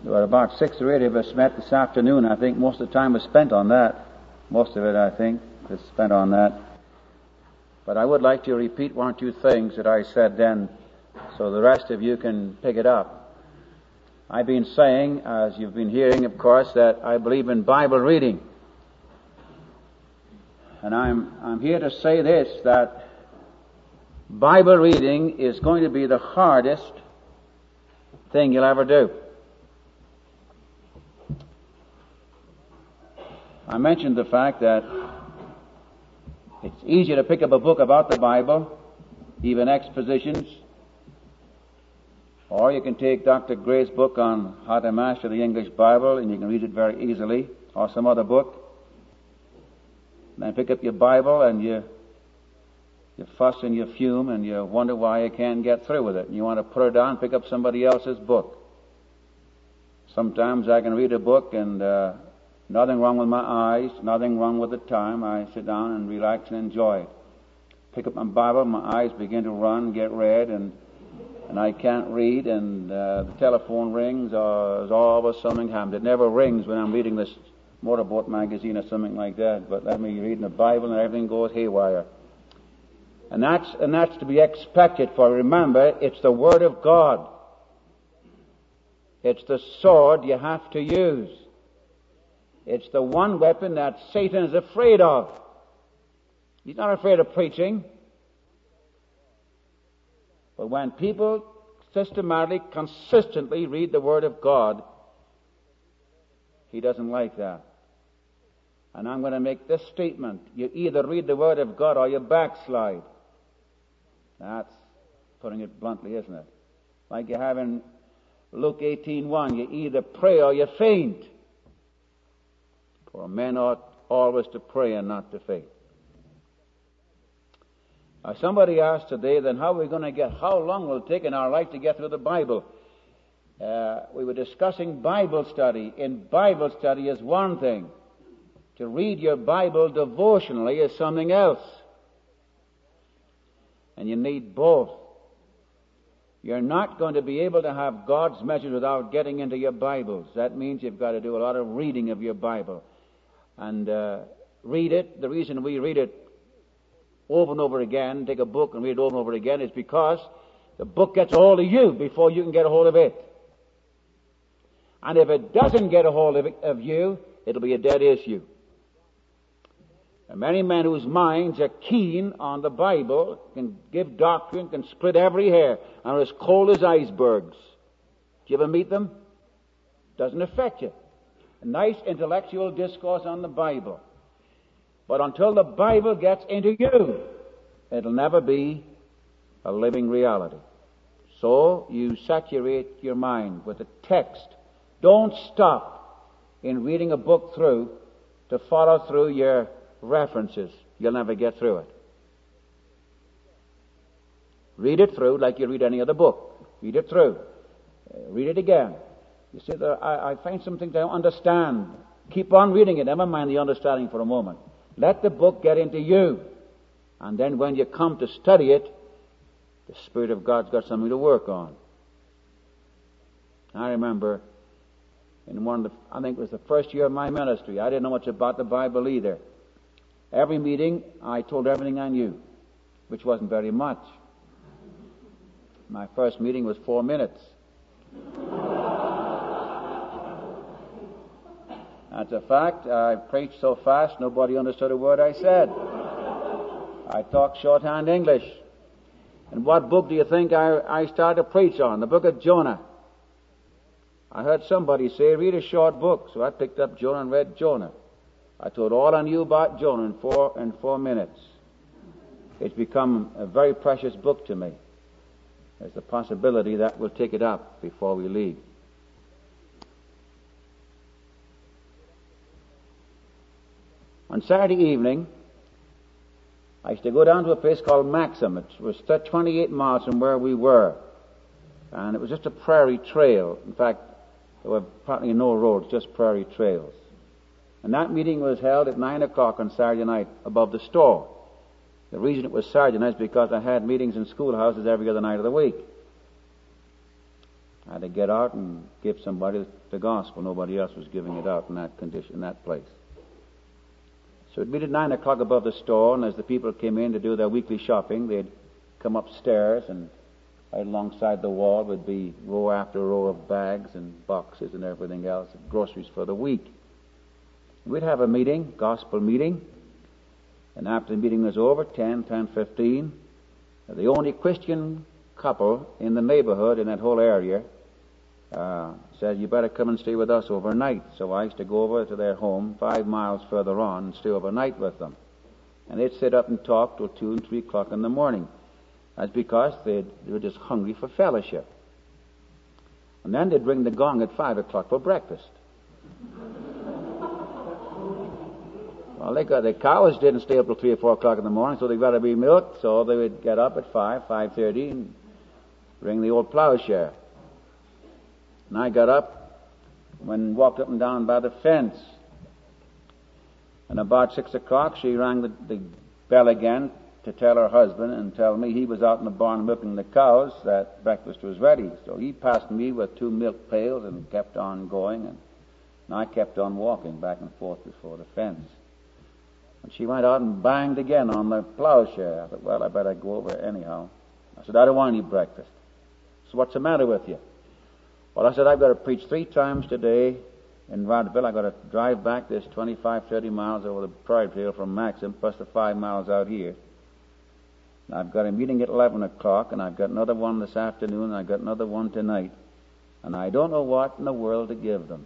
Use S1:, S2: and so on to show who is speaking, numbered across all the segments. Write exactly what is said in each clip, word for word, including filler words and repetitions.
S1: There were about six or eight of us met this afternoon. I think most of the time was spent on that. Most of it, I think, was spent on that. But I would like to repeat one or two things that I said then, so the rest of you can pick it up. I've been saying, as you've been hearing, of course, that I believe in Bible reading. And I'm, I'm here to say this, that Bible reading is going to be the hardest thing you'll ever do. I mentioned the fact that it's easier to pick up a book about the Bible, even expositions, or you can take Doctor Gray's book on how to master the English Bible and you can read it very easily, or some other book. And then pick up your Bible and you you fuss and you fume and you wonder why you can't get through with it. And you want to put it down and pick up somebody else's book. Sometimes I can read a book and uh, nothing wrong with my eyes, nothing wrong with the time. I sit down and relax and enjoy it. Pick up my Bible, my eyes begin to run, get red, and and I can't read, and uh, the telephone rings, or there's always something happens. It never rings when I'm reading this motorboat magazine or something like that, but let me read in the Bible and everything goes haywire. And that's, and that's to be expected, for remember, it's the Word of God. It's the sword you have to use. It's the one weapon that Satan is afraid of. He's not afraid of preaching. But when people systematically, consistently read the Word of God, he doesn't like that. And I'm going to make this statement. You either read the Word of God or you backslide. That's putting it bluntly, isn't it? Like you have in Luke eighteen one, you either pray or you faint. For men ought always to pray and not to faint. Now, somebody asked today, then how are we going to get, how long will it take in our life to get through the Bible? Uh, we were discussing Bible study. In Bible study is one thing. To read your Bible devotionally is something else. And you need both. You're not going to be able to have God's message without getting into your Bibles. That means you've got to do a lot of reading of your Bible. And uh, read it. The reason we read it over and over again, take a book and read it over and over again, is because the book gets a hold of you before you can get a hold of it. And if it doesn't get a hold of, it, of you, it'll be a dead issue. And many men whose minds are keen on the Bible can give doctrine, can split every hair, and are as cold as icebergs. Do you ever meet them? Doesn't affect you. A nice intellectual discourse on the Bible. But until the Bible gets into you, it'll never be a living reality. So you saturate your mind with the text. Don't stop in reading a book through to follow through your references. You'll never get through it. Read it through like you read any other book. Read it through. Uh, read it again. You see, there, I, I find something to understand. Keep on reading it. Never mind the understanding for a moment. Let the book get into you. And then when you come to study it, the Spirit of God's got something to work on. I remember in one of the, I think it was the first year of my ministry, I didn't know much about the Bible either. Every meeting, I told everything I knew, which wasn't very much. My first meeting was four minutes. That's a fact. I preached so fast, nobody understood a word I said. I talked shorthand English. And what book do you think I, I started to preach on? The book of Jonah. I heard somebody say, read a short book. So I picked up Jonah and read Jonah. I told all I knew about Jonah in four, in four minutes. It's become a very precious book to me. There's the possibility that we'll take it up before we leave. On Saturday evening, I used to go down to a place called Maxim. It was twenty-eight miles from where we were. And it was just a prairie trail. In fact, there were practically no roads, just prairie trails. And that meeting was held at nine o'clock on Saturday night above the store. The reason it was Saturday night is because I had meetings in schoolhouses every other night of the week. I had to get out and give somebody the gospel. Nobody else was giving it out in that condition, in that place. So it'd be at nine o'clock above the store, and as the people came in to do their weekly shopping, they'd come upstairs, and right alongside the wall would be row after row of bags and boxes and everything else, groceries for the week. We'd have a meeting, gospel meeting, and after the meeting was over, ten, ten fifteen, the only Christian couple in the neighborhood, in that whole area, uh, said, you better come and stay with us overnight. So I used to go over to their home five miles further on and stay overnight with them. And they'd sit up and talk till two and three o'clock in the morning. That's because they'd, they were just hungry for fellowship. And then they'd ring the gong at five o'clock for breakfast. Well, they got, the cows didn't stay up till three or four o'clock in the morning, so they got to be milked. So they would get up at five, five thirty, and ring the old plowshare. And I got up and walked up and down by the fence. And about six o'clock, she rang the, the bell again to tell her husband and tell me he was out in the barn milking the cows, that breakfast was ready. So he passed me with two milk pails and kept on going, and, and I kept on walking back and forth before the fence. And she went out and banged again on the plowshare. I thought, well, I better go over anyhow. I said, I don't want any breakfast. So what's the matter with you? Well, I said, I've got to preach three times today in Vaudeville. I've got to drive back this twenty-five, thirty miles over the Prairie Trail from Maxim, plus the five miles out here. And I've got a meeting at eleven o'clock, and I've got another one this afternoon, and I've got another one tonight. And I don't know what in the world to give them.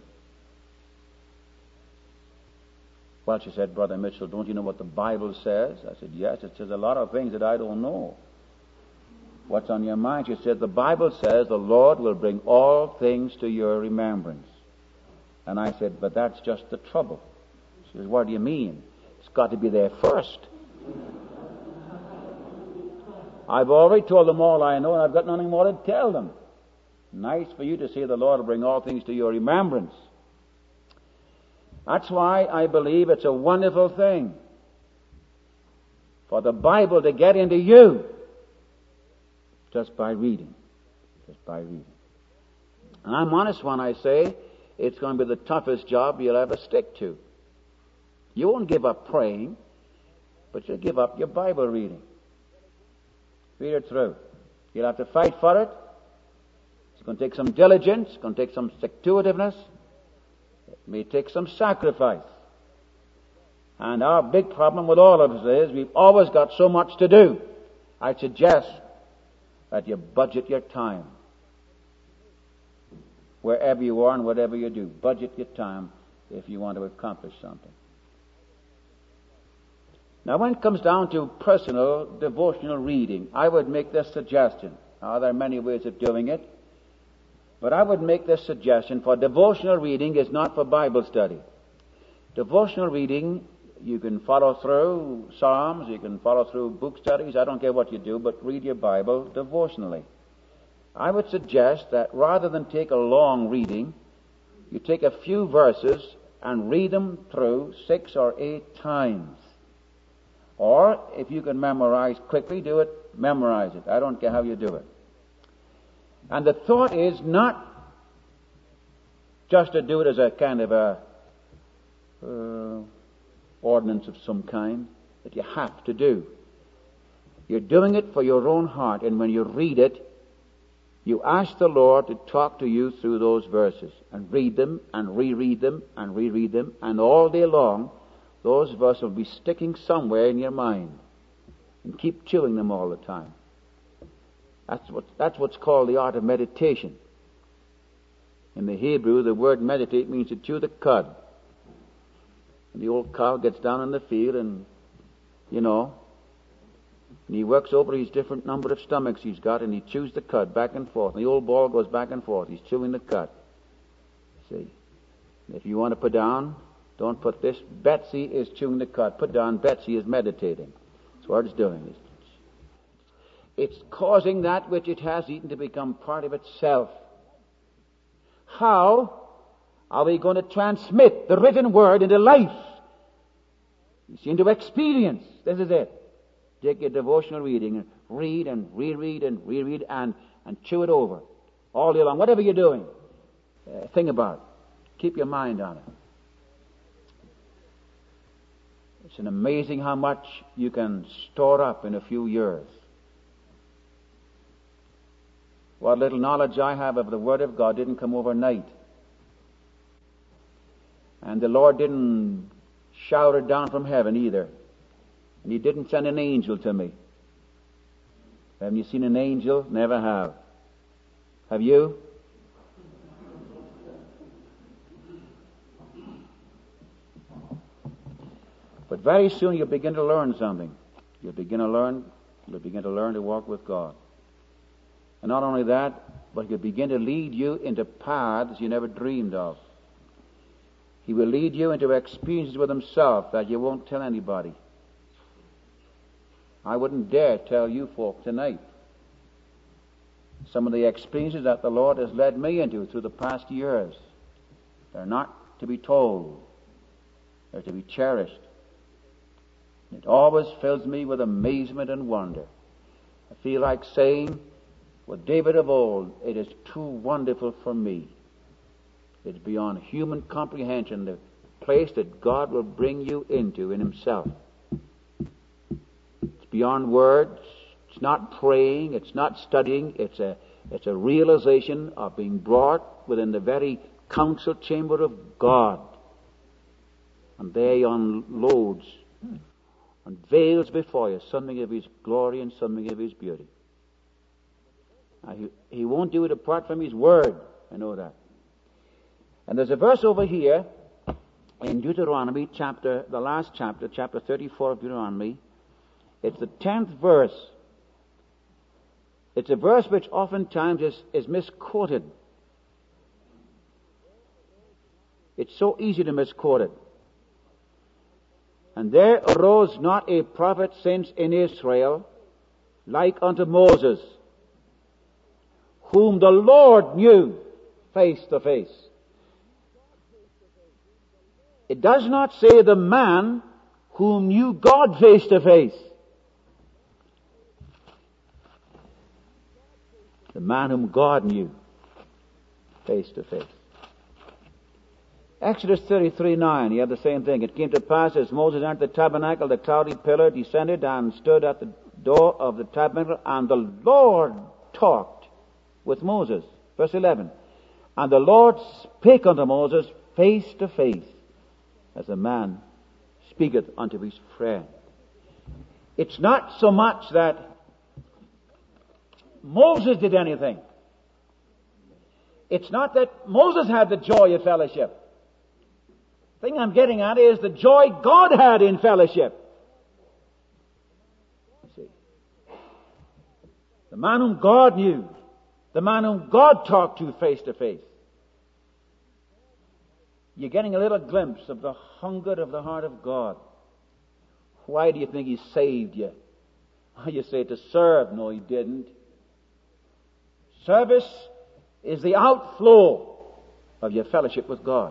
S1: Well, she said, Brother Mitchell, don't you know what the Bible says? I said, yes, it says a lot of things that I don't know. What's on your mind? She said, the Bible says the Lord will bring all things to your remembrance. And I said, but that's just the trouble. She says, what do you mean? It's got to be there first. I've already told them all I know, and I've got nothing more to tell them. Nice for you to say the Lord will bring all things to your remembrance. That's why I believe it's a wonderful thing for the Bible to get into you just by reading. Just by reading. And I'm honest when I say it's going to be the toughest job you'll ever stick to. You won't give up praying, but you'll give up your Bible reading. Read it through. You'll have to fight for it. It's going to take some diligence. It's going to take some stick-to-itiveness. It may take some sacrifice. And our big problem with all of us is we've always got so much to do. I suggest that you budget your time. Wherever you are and whatever you do, budget your time if you want to accomplish something. Now, when it comes down to personal devotional reading, I would make this suggestion. Now, there are many ways of doing it, but I would make this suggestion. For devotional reading is not for Bible study. Devotional reading, you can follow through Psalms, you can follow through book studies, I don't care what you do, but read your Bible devotionally. I would suggest that rather than take a long reading, you take a few verses and read them through six or eight times. Or, if you can memorize quickly, do it, memorize it. I don't care how you do it. And the thought is not just to do it as a kind of a uh, ordinance of some kind that you have to do. You're doing it for your own heart, and when you read it, you ask the Lord to talk to you through those verses, and read them, and reread them, and reread them, and all day long, those verses will be sticking somewhere in your mind. And keep chewing them all the time. That's what, that's what's called the art of meditation. In the Hebrew, the word meditate means to chew the cud. And the old cow gets down in the field and, you know, and he works over his different number of stomachs he's got, and he chews the cud back and forth. And the old ball goes back and forth. He's chewing the cud. See? And if you want to put down, don't put this. Betsy is chewing the cud. Put down Betsy is meditating. That's what it's doing. It's causing that which it has eaten to become part of itself. How are we going to transmit the written word into life? You see, into experience. This is it. Take your devotional reading and read and reread and reread and, and chew it over. all day long. Whatever you're doing, uh, think about it. Keep your mind on it. It's an amazing how much you can store up in a few years. What little knowledge I have of the Word of God didn't come overnight. And the Lord didn't shower it down from heaven either. And He didn't send an angel to me. Haven't you seen an angel? Never have. Have you? But very soon you'll begin to learn something. You'll begin to learn, you'll begin to learn to walk with God. And not only that, but He'll begin to lead you into paths you never dreamed of. He will lead you into experiences with Himself that you won't tell anybody. I wouldn't dare tell you folk tonight some of the experiences that the Lord has led me into through the past years. They're not to be told. They're to be cherished. It always fills me with amazement and wonder. I feel like saying with David of old, it is too wonderful for me. It's beyond human comprehension, the place that God will bring you into in Himself. It's beyond words. It's not praying. It's not studying. It's a, it's a realization of being brought within the very council chamber of God. And there He unloads, unveils before you something of His glory and something of His beauty. Now, he, he won't do it apart from His Word. I know that. And there's a verse over here in Deuteronomy, chapter, the last chapter, chapter thirty-four of Deuteronomy. It's the tenth verse. It's a verse which oftentimes is, is misquoted. It's so easy to misquote it. And there arose not a prophet since in Israel like unto Moses, whom the Lord knew face to face. It does not say the man whom knew God face to face. The man whom God knew face to face. Exodus thirty-three nine, he had the same thing. It came to pass as Moses entered the tabernacle, the cloudy pillar descended and stood at the door of the tabernacle, and the Lord talked with Moses. Verse eleven. And the Lord spake unto Moses face to face, as a man speaketh unto his friend. It's not so much that Moses did anything. It's not that Moses had the joy of fellowship. The thing I'm getting at is the joy God had in fellowship. You see, the man whom God knew, the man whom God talked to face to face. You're getting a little glimpse of the hunger of the heart of God. Why do you think He saved you? You say to serve. No, He didn't. Service is the outflow of your fellowship with God.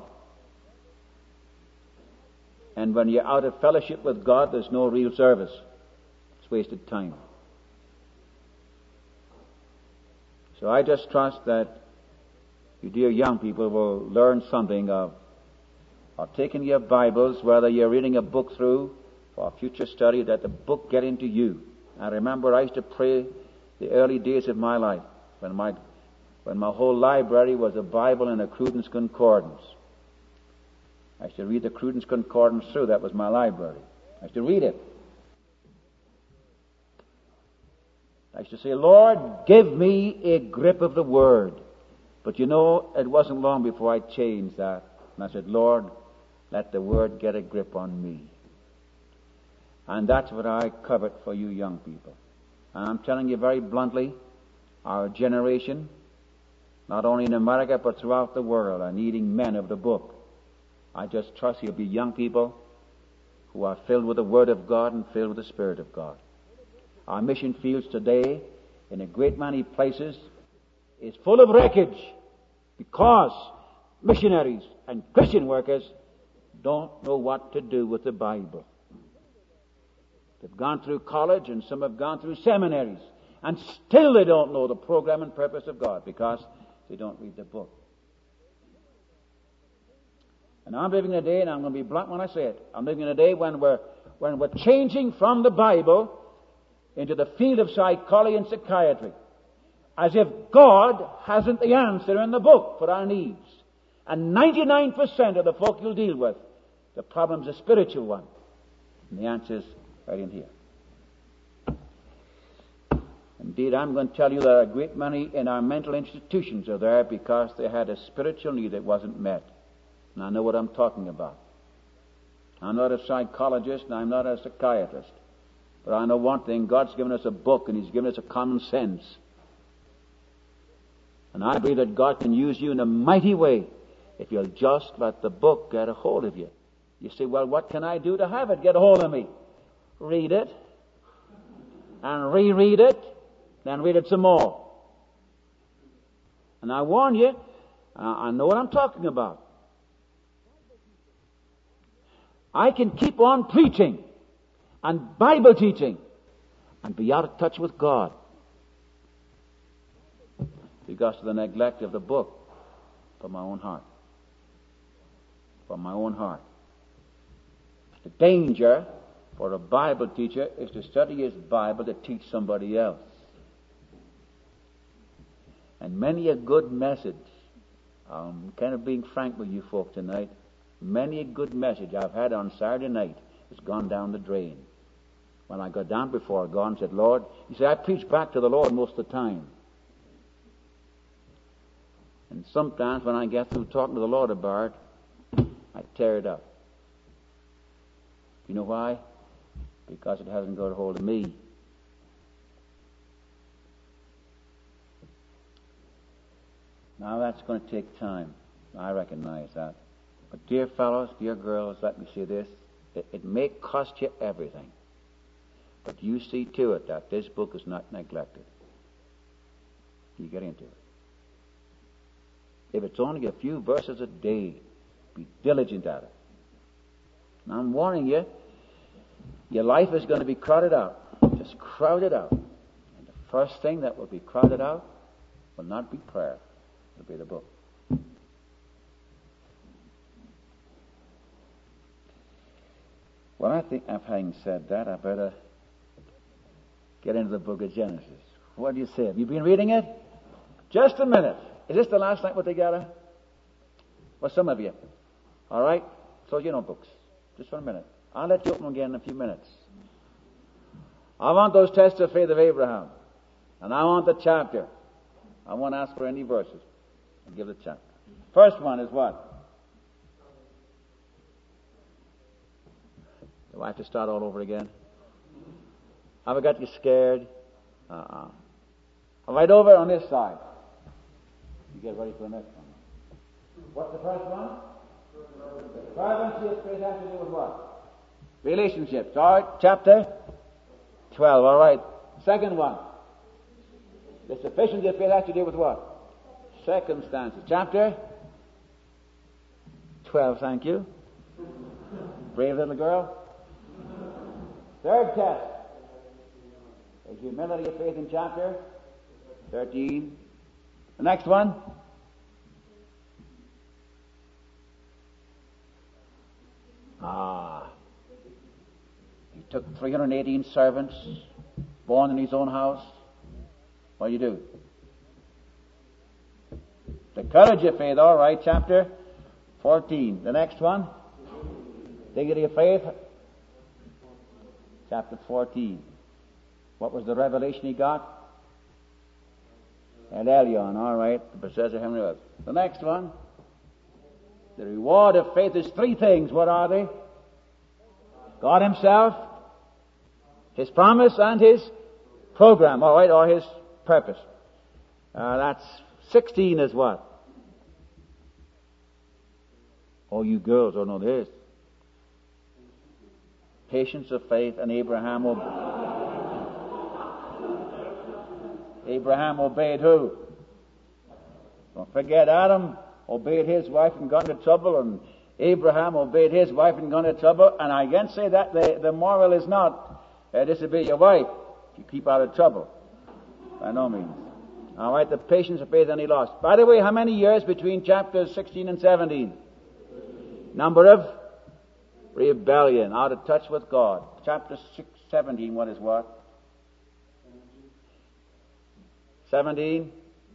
S1: And when you're out of fellowship with God, there's no real service. It's wasted time. So I just trust that you dear young people will learn something of, of taking your Bibles, whether you're reading a book through for future study, that the book get into you. I remember I used to pray the early days of my life when my when my whole library was a Bible and a Cruden's Concordance. I used to read the Cruden's Concordance through. That was my library. I used to read it. I used to say, Lord, give me a grip of the Word. But you know, it wasn't long before I changed that. And I said, Lord, let the Word get a grip on me. And that's what I covet for you young people. And I'm telling you very bluntly, our generation, not only in America but throughout the world, are needing men of the book. I just trust you'll be young people who are filled with the Word of God and filled with the Spirit of God. Our mission fields today, in a great many places, is full of wreckage because missionaries and Christian workers don't know what to do with the Bible. They've gone through college and some have gone through seminaries, and still they don't know the program and purpose of God because they don't read the book. And I'm living in a day, and I'm going to be blunt when I say it, I'm living in a day when we're, when we're changing from the Bible into the field of psychology and psychiatry, as if God hasn't the answer in the book for our needs. And ninety-nine percent of the folk you'll deal with, the problem's a spiritual one. And the answer's right in here. Indeed, I'm going to tell you that a great many in our mental institutions are there because they had a spiritual need that wasn't met. And I know what I'm talking about. I'm not a psychologist and I'm not a psychiatrist. But I know one thing, God's given us a book and He's given us a common sense. And I believe that God can use you in a mighty way if you'll just let the book get a hold of you. You say, well, what can I do to have it get a hold of me? Read it, and reread it, then read it some more. And I warn you, I know what I'm talking about. I can keep on preaching and Bible teaching and be out of touch with God because of the neglect of the book from my own heart. From my own heart. The danger for a Bible teacher is to study his Bible to teach somebody else. And many a good message, I'm kind of being frank with you folk tonight, many a good message I've had on Saturday night has gone down the drain. When I got down before God and said, Lord, you see, I preach back to the Lord most of the time. And sometimes when I get through talking to the Lord about it, I tear it up. You know why? Because it hasn't got a hold of me. Now that's going to take time. I recognize that. But dear fellows, dear girls, let me say this. It, it may cost you everything. But you see to it that this book is not neglected. You get into it. If it's only a few verses a day, be diligent at it. And I'm warning you, your life is going to be crowded out. Just crowded out. And the first thing that will be crowded out will not be prayer. It'll be the book. Well, I think, having said that, I better get into the book of Genesis. What do you say? Have you been reading it? Just a minute. Is this the last night we're together? Well, some of you. All right? So you know books. Just for a minute. I'll let you open again in a few minutes. I want those tests of faith of Abraham. And I want the chapter. I won't ask for any verses. I'll give the chapter. First one is what? Do I have to start all over again? Have I got you scared? Uh-uh. Right over on this side. You get ready for the next one. What's the first one? The fervency of faith has to do with what? Relationships. All right, chapter twelve. All right. Second one. The sufficiency of faith has to do with what? Circumstances. Chapter twelve. Thank you. Brave little girl. Third test. The humility of faith in chapter thirteen. The next one. Ah. He took three hundred eighteen servants, born in his own house. What do you do? The courage of faith, all right, chapter fourteen. The next one. Dignity of faith. Chapter fourteen. What was the revelation he got? El Elyon, all right, the possessor of heaven and earth. The next one. The reward of faith is three things. What are they? God Himself, His promise, and His program, all right, or His purpose. Uh, that's sixteen is what? Oh, you girls don't know this. Patience of faith, and Abraham obeyed. Abraham obeyed who? Don't forget, Adam obeyed his wife and got into trouble, and Abraham obeyed his wife and got into trouble. And I again say that the, the moral is not uh, disobey your wife if you keep out of trouble. By no means. All right, the patience of faith and he lost. By the way, how many years between chapters sixteen and seventeen? Number of rebellion, out of touch with God. Chapter six, seventeen, what is what? seventeen.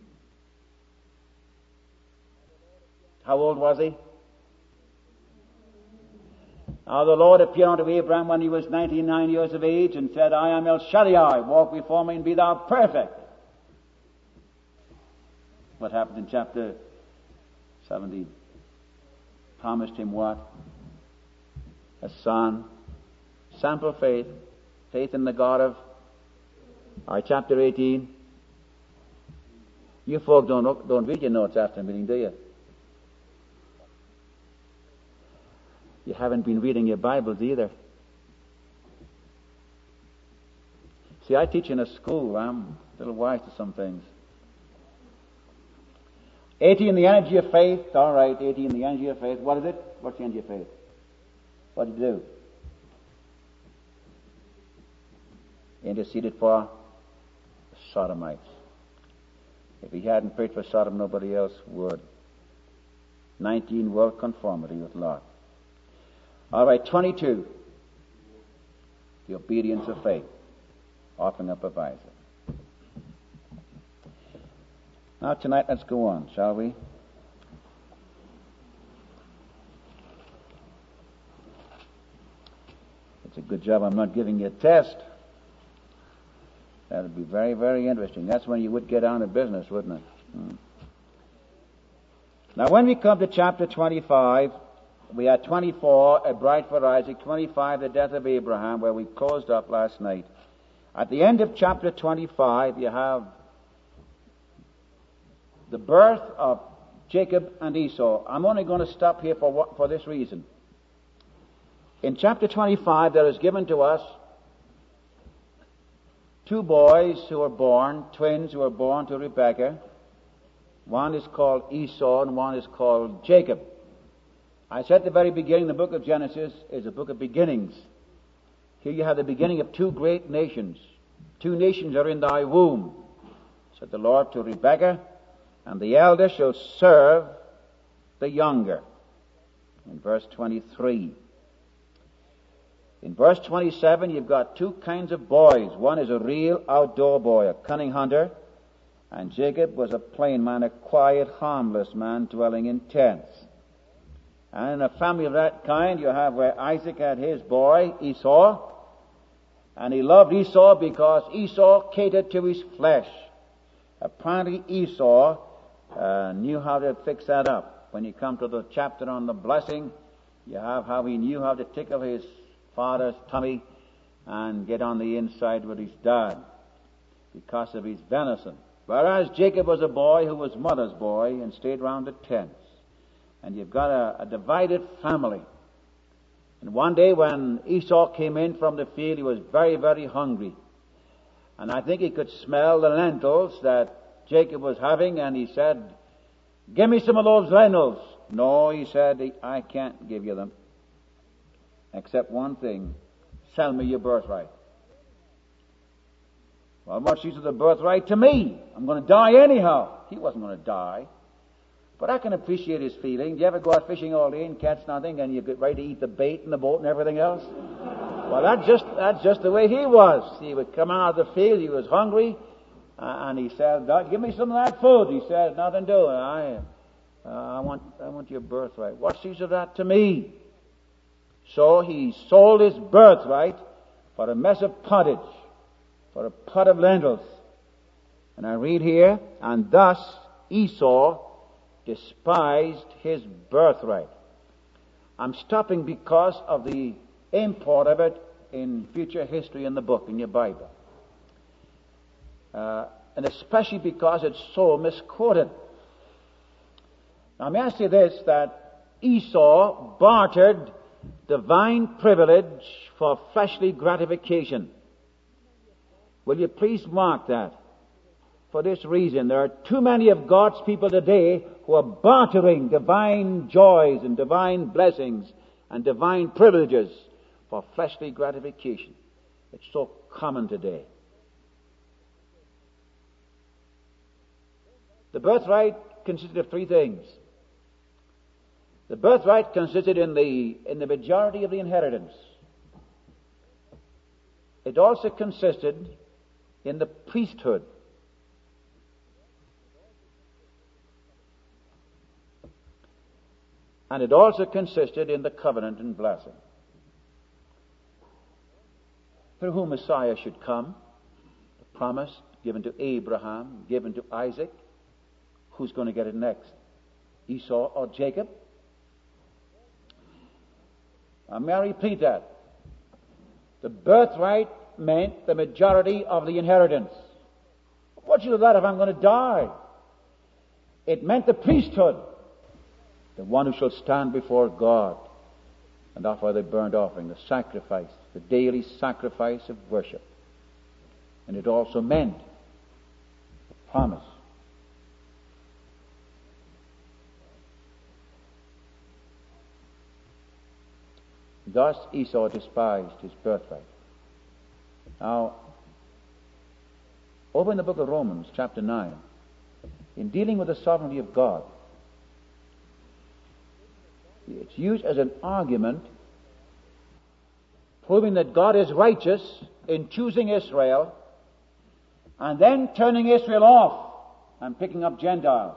S1: How old was he? Now the Lord appeared unto Abraham when he was ninety-nine years of age and said, I am El Shaddai, walk before me and be thou perfect. What happened in chapter seventeen? Promised him what? A son. Sample faith. Faith in the God of... All right, chapter eighteen. You folk don't, look, don't read your notes after the meeting, do you? You haven't been reading your Bibles either. See, I teach in a school. I'm a little wise to some things. eighteen, the energy of faith. All right, eighteen, the energy of faith. What is it? What's the energy of faith? What did he do? Interceded for the Sodomites. If he hadn't prayed for Sodom, nobody else would. nineteen, world conformity with Lot. All right, twenty-two. The obedience of faith. Offering up of Isaac. Now tonight, let's go on, shall we? It's a good job I'm not giving you a test. That would be very, very interesting. That's when you would get down to business, wouldn't it? Hmm. Now when we come to chapter twenty-five, we had twenty-four, a bride for Isaac, twenty-five, the death of Abraham, where we closed up last night. At the end of chapter twenty-five, you have the birth of Jacob and Esau. I'm only going to stop here for what, for this reason. In chapter twenty-five, there is given to us two boys who were born, twins who were born to Rebekah. One is called Esau and one is called Jacob. I said at the very beginning, the book of Genesis is a book of beginnings. Here you have the beginning of two great nations. Two nations are in thy womb, said the Lord to Rebekah, and the elder shall serve the younger. In verse twenty-three. In verse twenty-seven, you've got two kinds of boys. One is a real outdoor boy, a cunning hunter, and Jacob was a plain man, a quiet, harmless man dwelling in tents. And in a family of that kind, you have where Isaac had his boy, Esau, and he loved Esau because Esau catered to his flesh. Apparently Esau uh, knew how to fix that up. When you come to the chapter on the blessing, you have how he knew how to tickle his father's tummy and get on the inside with his dad because of his venison. Whereas Jacob was a boy who was mother's boy and stayed round the tents. And you've got a, a divided family. And one day when Esau came in from the field, he was very, very hungry. And I think he could smell the lentils that Jacob was having, and he said, "Give me some of those lentils." "No," he said, "I can't give you them. Except one thing. Sell me your birthright." "Well, what's use of the birthright to me? I'm going to die anyhow." He wasn't going to die. But I can appreciate his feelings. You ever go out fishing all day and catch nothing and you get ready to eat the bait and the boat and everything else? Well, that's just, that's just the way he was. He would come out of the field, he was hungry, uh, and he said, "God, give me some of that food." He said, "Nothing doing. I, uh, I want, I want your birthright." "What's use of that to me?" So he sold his birthright for a mess of pottage, for a pot of lentils. And I read here, "And thus Esau despised his birthright." I'm stopping because of the import of it in future history in the book, in your Bible. Uh, and especially because it's so misquoted. Now may I say this, that Esau bartered divine privilege for fleshly gratification. Will you please mark that? For this reason, there are too many of God's people today who are bartering divine joys and divine blessings and divine privileges for fleshly gratification. It's so common today. The birthright consisted of three things. The birthright consisted in the, in the majority of the inheritance. It also consisted in the priesthood. And it also consisted in the covenant and blessing. Through whom Messiah should come, the promise given to Abraham, given to Isaac. Who's going to get it next? Esau or Jacob? Now, may I repeat that? The birthright meant the majority of the inheritance. What's you do that if I'm going to die? It meant the priesthood, the one who shall stand before God and offer the burnt offering, the sacrifice, the daily sacrifice of worship. And it also meant the promise. Thus Esau despised his birthright. Now, over in the book of Romans, chapter nine, in dealing with the sovereignty of God, it's used as an argument proving that God is righteous in choosing Israel and then turning Israel off and picking up Gentiles.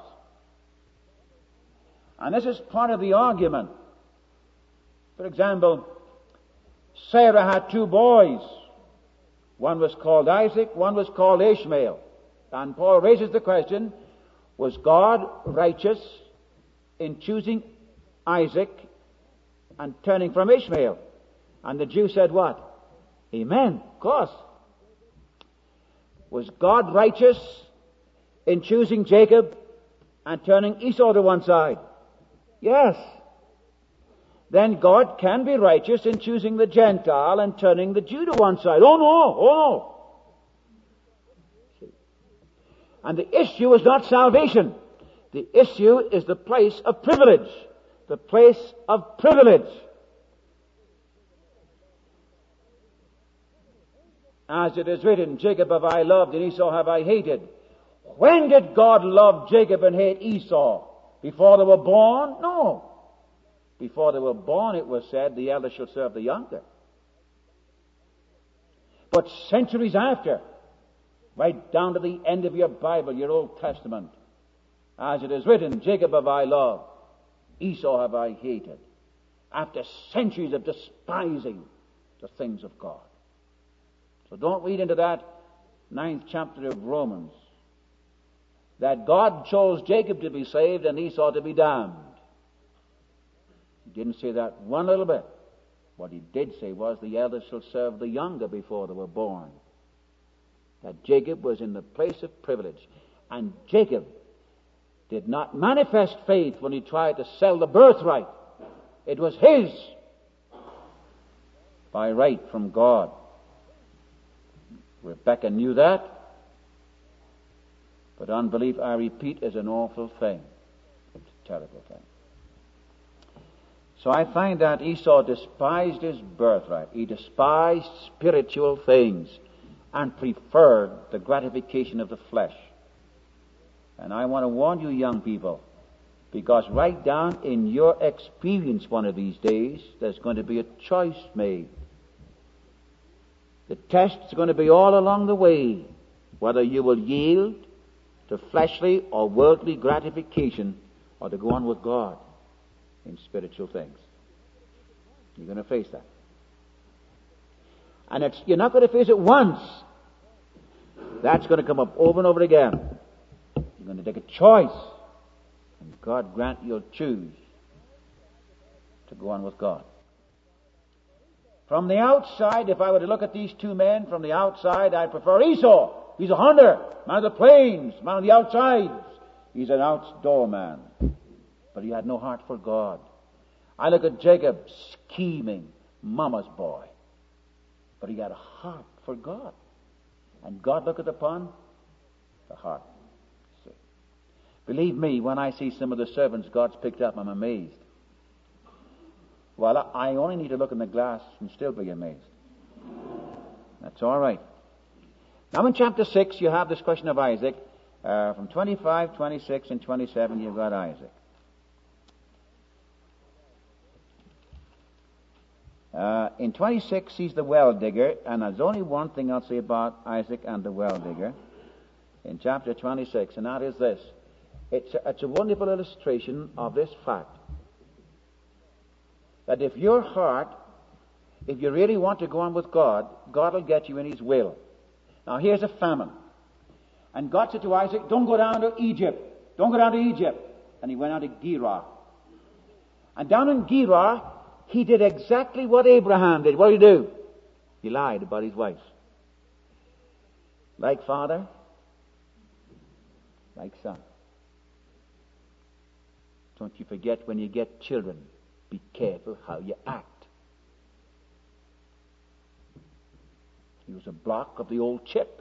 S1: And this is part of the argument. For example, Sarah had two boys. One was called Isaac, one was called Ishmael. And Paul raises the question, was God righteous in choosing Isaac and turning from Ishmael? And the Jew said what? Amen. Of course. Was God righteous in choosing Jacob and turning Esau to one side? Yes. Then God can be righteous in choosing the Gentile and turning the Jew to one side. Oh no, oh no. And the issue is not salvation. The issue is the place of privilege. The place of privilege. As it is written, Jacob have I loved and Esau have I hated. When did God love Jacob and hate Esau? Before they were born? No. Before they were born, it was said, the elder shall serve the younger. But centuries after, right down to the end of your Bible, your Old Testament, as it is written, Jacob have I loved, Esau have I hated. After centuries of despising the things of God. So don't read into that ninth chapter of Romans that God chose Jacob to be saved and Esau to be damned. He didn't say that one little bit. What he did say was the elder shall serve the younger before they were born. That Jacob was in the place of privilege. And Jacob did not manifest faith when he tried to sell the birthright. It was his by right from God. Rebekah knew that. But unbelief, I repeat, is an awful thing. It's a terrible thing. So I find that Esau despised his birthright. He despised spiritual things and preferred the gratification of the flesh. And I want to warn you, young people, because right down in your experience one of these days, there's going to be a choice made. The test is going to be all along the way, whether you will yield to fleshly or worldly gratification or to go on with God in spiritual things. You're going to face that. And it's, you're not going to face it once. That's going to come up over and over again. You're going to take a choice. And God grant you'll choose to go on with God. From the outside, if I were to look at these two men, from the outside, I'd prefer Esau. He's a hunter, man of the plains, man of the outsides. He's an outdoor man. But he had no heart for God. I look at Jacob, scheming, mama's boy. But he had a heart for God. And God looketh upon the heart. See. Believe me, when I see some of the servants God's picked up, I'm amazed. Well, I only need to look in the glass and still be amazed. That's all right. Now in chapter six, you have this question of Isaac. Uh, from twenty-five, twenty-six, and twenty-seven, you've got Isaac. Uh, in twenty-six, he's the well digger, and there's only one thing I'll say about Isaac and the well digger in chapter twenty-six, and that is this. It's a, it's a wonderful illustration of this fact, that if your heart, if you really want to go on with God, God will get you in His will. Now here's a famine. And God said to Isaac, don't go down to Egypt. Don't go down to Egypt. And he went down to Gerar. And down in Gerar, he did exactly what Abraham did. What did he do? He lied about his wife. Like father, like son. Don't you forget, when you get children, be careful how you act. He was a block of the old chip.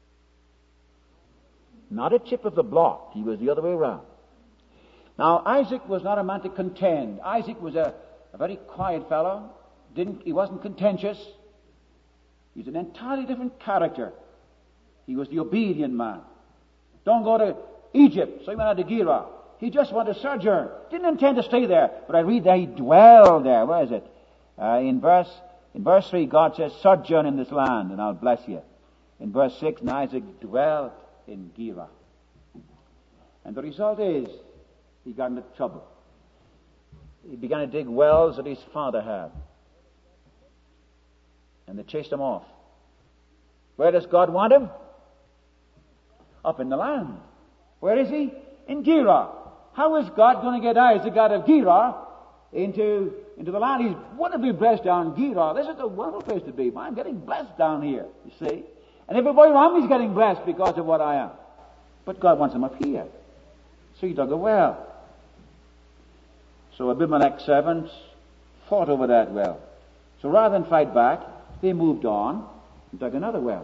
S1: Not a chip of the block. He was the other way around. Now, Isaac was not a man to contend. Isaac was a, a very quiet fellow. Didn't, he wasn't contentious. He was an entirely different character. He was the obedient man. Don't go to Egypt. So he went out to Gerar. He just wanted to sojourn. Didn't intend to stay there. But I read that he dwelled there. Where is it? Uh, in verse in verse three, God says, sojourn in this land, and I'll bless you. In verse six, and Isaac dwelt in Gerar. And the result is, he got into trouble. He began to dig wells that his father had. And they chased him off. Where does God want him? Up in the land. Where is he? In Gerar. How is God going to get Isaac out of Gerar into, into the land? He's wonderfully blessed down in Gerar. This is a wonderful place to be. I'm getting blessed down here, you see. And everybody around me is getting blessed because of what I am. But God wants him up here. So he dug a well. So Abimelech's servants fought over that well. So rather than fight back, they moved on and dug another well.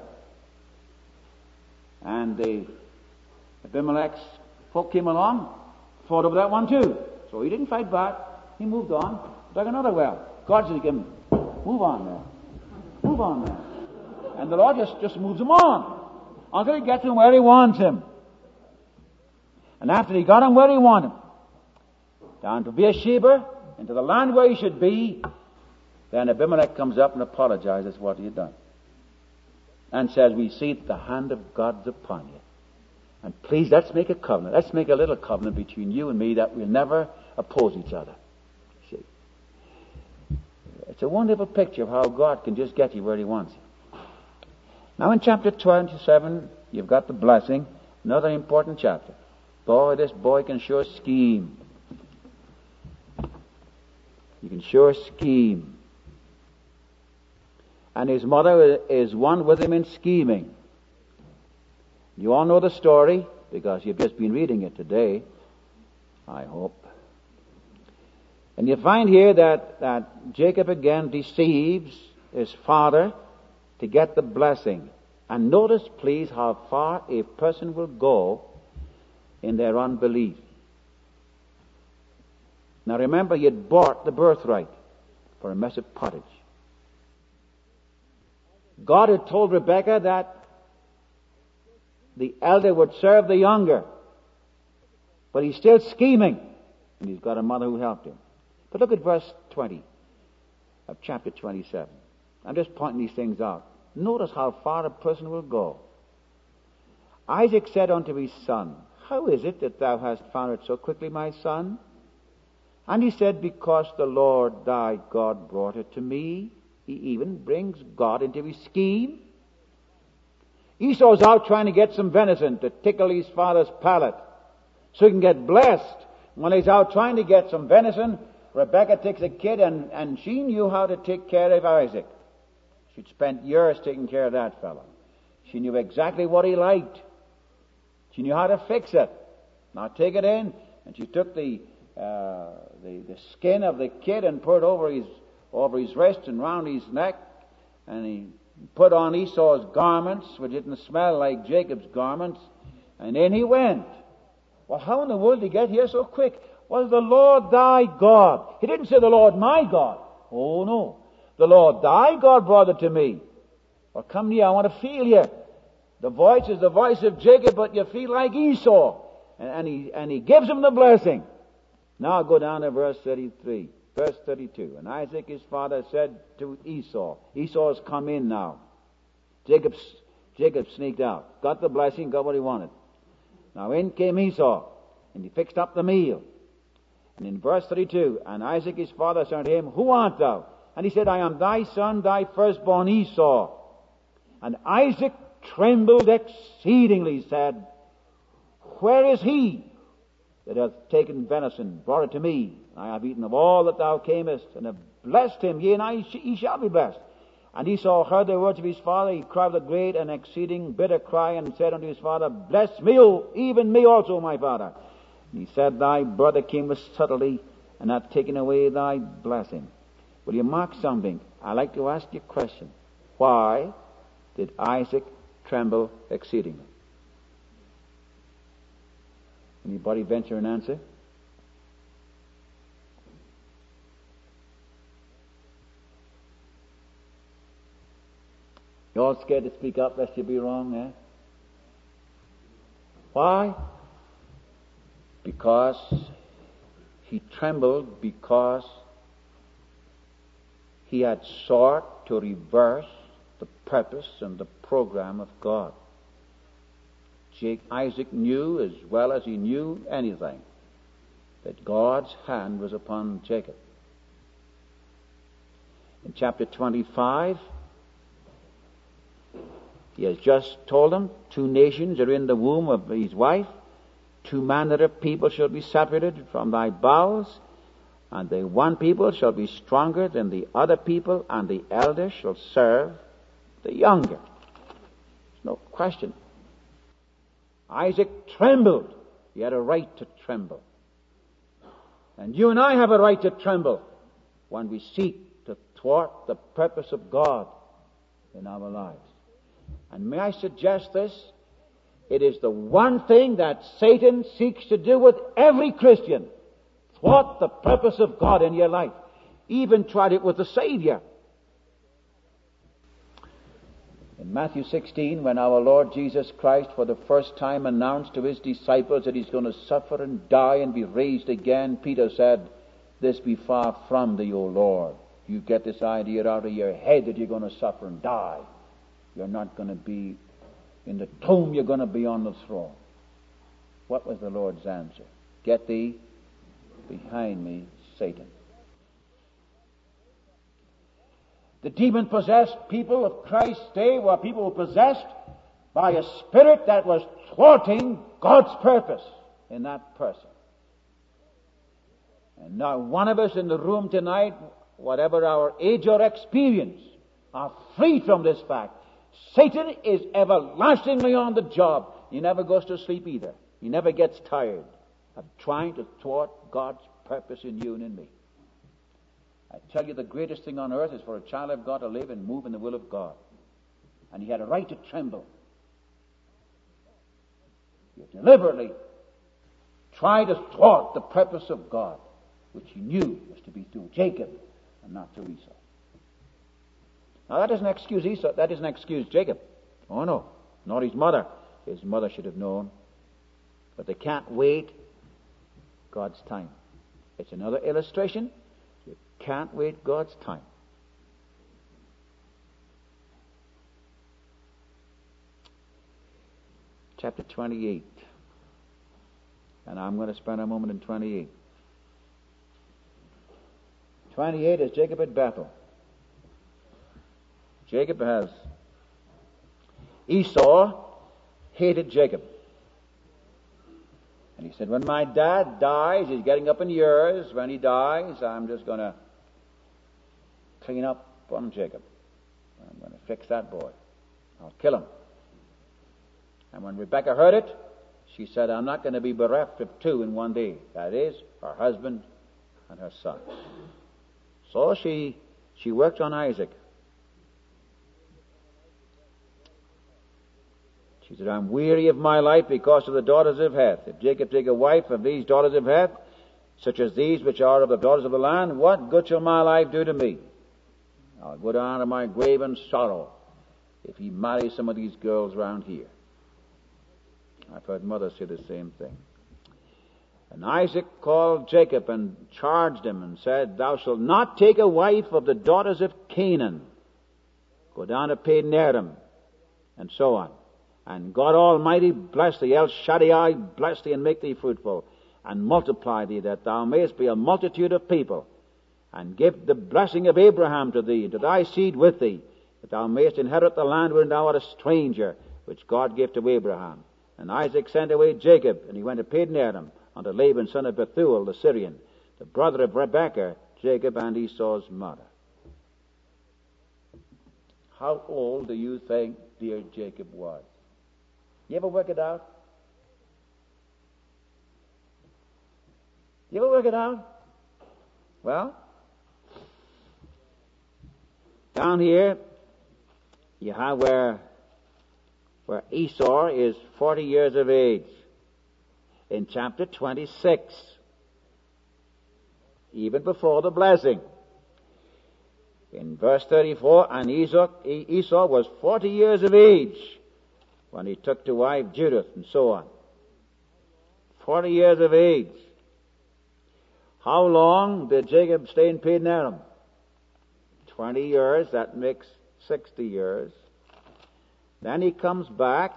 S1: And the Abimelech's folk came along, fought over that one too. So he didn't fight back. He moved on, dug another well. God said to him, move on there. Move on there. And the Lord just, just moves him on until he gets him where he wants him. And after he got him where he wanted him, down to Beersheba, into the land where he should be, then Abimelech comes up and apologizes for what he had done. And says, we see that the hand of God's upon you. And please, let's make a covenant. Let's make a little covenant between you and me that we'll never oppose each other. See? It's a wonderful picture of how God can just get you where he wants you. Now in chapter twenty-seven, you've got the blessing. Another important chapter. Boy, this boy can sure scheme. He can sure scheme. And his mother is one with him in scheming. You all know the story because you've just been reading it today, I hope. And you find here that, that Jacob again deceives his father to get the blessing. And notice, please, how far a person will go in their unbelief. Now remember, he had bought the birthright for a mess of pottage. God had told Rebekah that the elder would serve the younger. But he's still scheming. And he's got a mother who helped him. But look at verse twenty of chapter twenty-seven. I'm just pointing these things out. Notice how far a person will go. Isaac said unto his son, how is it that thou hast found it so quickly, my son? And he said, because the Lord thy God brought it to me. He even brings God into his scheme. Esau's out trying to get some venison to tickle his father's palate so he can get blessed. When he's out trying to get some venison, Rebekah takes a kid, and, and she knew how to take care of Isaac. She'd spent years taking care of that fellow. She knew exactly what he liked. She knew how to fix it. Now take it in, and she took the uh, the, the skin of the kid and put it over his over his wrist and round his neck, and he put on Esau's garments, which didn't smell like Jacob's garments, and in he went. Well, how in the world did he get here so quick? Was the Lord thy God? He didn't say the Lord my God. Oh no. The Lord thy God brought it to me. Well, come near, I want to feel you. The voice is the voice of Jacob, but you feel like Esau. And, and he, and he gives him the blessing. Now go down to verse thirty-three. Verse thirty-two. And Isaac his father said to Esau, Esau has come in now. Jacob, Jacob sneaked out. Got the blessing, got what he wanted. Now in came Esau, and he fixed up the meal. And in verse thirty-two, and Isaac his father said to him, Who art thou? And he said, I am thy son, thy firstborn Esau. And Isaac trembled exceedingly, said, Where is he that hath taken venison, brought it to me? I have eaten of all that thou camest, and have blessed him, yea, and I, he shall be blessed. And Esau heard the words of his father. He cried with a great and exceeding bitter cry, and said unto his father, Bless me, O, even me also, my father. And he said, Thy brother came with subtlety, and hath taken away thy blessing. Will you mark something? I'd like to ask you a question. Why did Isaac tremble exceedingly? Anybody venture an answer? You're all scared to speak up lest you be wrong, eh? Why? Because he trembled because he had sought to reverse the purpose and the program of God. Jake, Isaac knew as well as he knew anything that God's hand was upon Jacob. In chapter twenty-five, he has just told them two nations are in the womb of his wife. Two manner of people shall be separated from thy bowels, and the one people shall be stronger than the other people, and the elder shall serve the younger. There's no question. Isaac trembled. He had a right to tremble. And you and I have a right to tremble when we seek to thwart the purpose of God in our lives. And may I suggest this? It is the one thing that Satan seeks to do with every Christian. Thwart the purpose of God in your life. Even tried it with the Savior. In Matthew sixteen, when our Lord Jesus Christ for the first time announced to his disciples that he's going to suffer and die and be raised again, Peter said, This be far from thee, O Lord. You get this idea out of your head that you're going to suffer and die. You're not going to be in the tomb, you're going to be on the throne. What was the Lord's answer? Get thee behind me, Satan. The demon-possessed people of Christ's day were people possessed by a spirit that was thwarting God's purpose in that person. And now one of us in the room tonight, whatever our age or experience, are free from this fact. Satan is everlastingly on the job. He never goes to sleep either. He never gets tired of trying to thwart God's purpose in you and in me. I tell you, the greatest thing on earth is for a child of God to live and move in the will of God. And he had a right to tremble. He deliberately tried to thwart the purpose of God, which he knew was to be through Jacob and not through Esau. Now that doesn't excuse Esau, that doesn't excuse Jacob. Oh no, not his mother. His mother should have known. But they can't wait God's time. It's another illustration. You can't wait God's time. Chapter twenty-eight. And I'm going to spend a moment in twenty-eight. twenty-eight is Jacob at Bethel. Jacob has... Esau hated Jacob. And he said, when my dad dies, he's getting up in years. When he dies, I'm just going to clean up on Jacob. I'm going to fix that boy. I'll kill him. And when Rebekah heard it, she said, I'm not going to be bereft of two in one day. That is, her husband and her son. So she she worked on Isaac. She said, I'm weary of my life because of the daughters of Heth. If Jacob take a wife of these daughters of Heth, such as these which are of the daughters of the land, what good shall my life do to me? I'll go down to my grave in sorrow if he marries some of these girls round here. I've heard mothers say the same thing. And Isaac called Jacob and charged him and said, Thou shalt not take a wife of the daughters of Canaan. Go down to Padanaram, and so on. And God Almighty bless thee, El Shaddai bless thee and make thee fruitful, and multiply thee, that thou mayest be a multitude of people, and give the blessing of Abraham to thee, and to thy seed with thee, that thou mayest inherit the land wherein thou art a stranger, which God gave to Abraham. And Isaac sent away Jacob, and he went to Padanaram, unto Laban son of Bethuel the Syrian, the brother of Rebekah, Jacob and Esau's mother. How old do you think dear Jacob was? You ever work it out? You ever work it out? Well, down here you have where where Esau is forty years of age. In chapter twenty-six, even before the blessing. In verse thirty-four, and Esau, Esau was forty years of age when he took to wife Judith, and so on. Forty years of age. How long did Jacob stay in Padanaram? Twenty years, that makes sixty years. Then he comes back,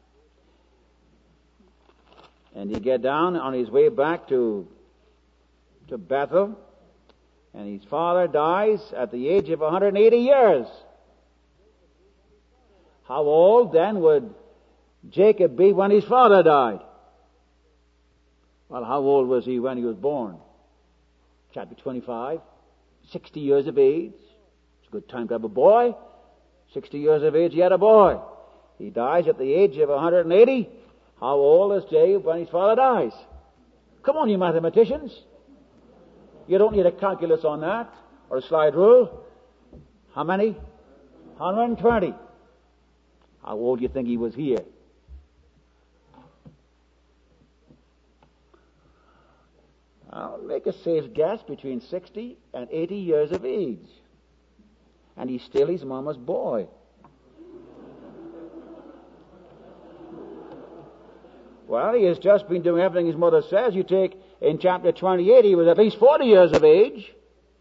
S1: and he get down on his way back to, to Bethel, and his father dies at the age of one hundred eighty years. How old then would Jacob be when his father died? Well, how old was he when he was born? Chapter twenty-five. sixty years of age. It's a good time to have a boy. sixty years of age, he had a boy. He dies at the age of one hundred eighty. How old is Jacob when his father dies? Come on, you mathematicians. You don't need a calculus on that, or a slide rule. How many? one hundred twenty. How old do you think he was here? I'll make a safe guess between sixty and eighty years of age. And he's still his mama's boy. Well, he has just been doing everything his mother says. You take, in chapter twenty-eight, he was at least forty years of age.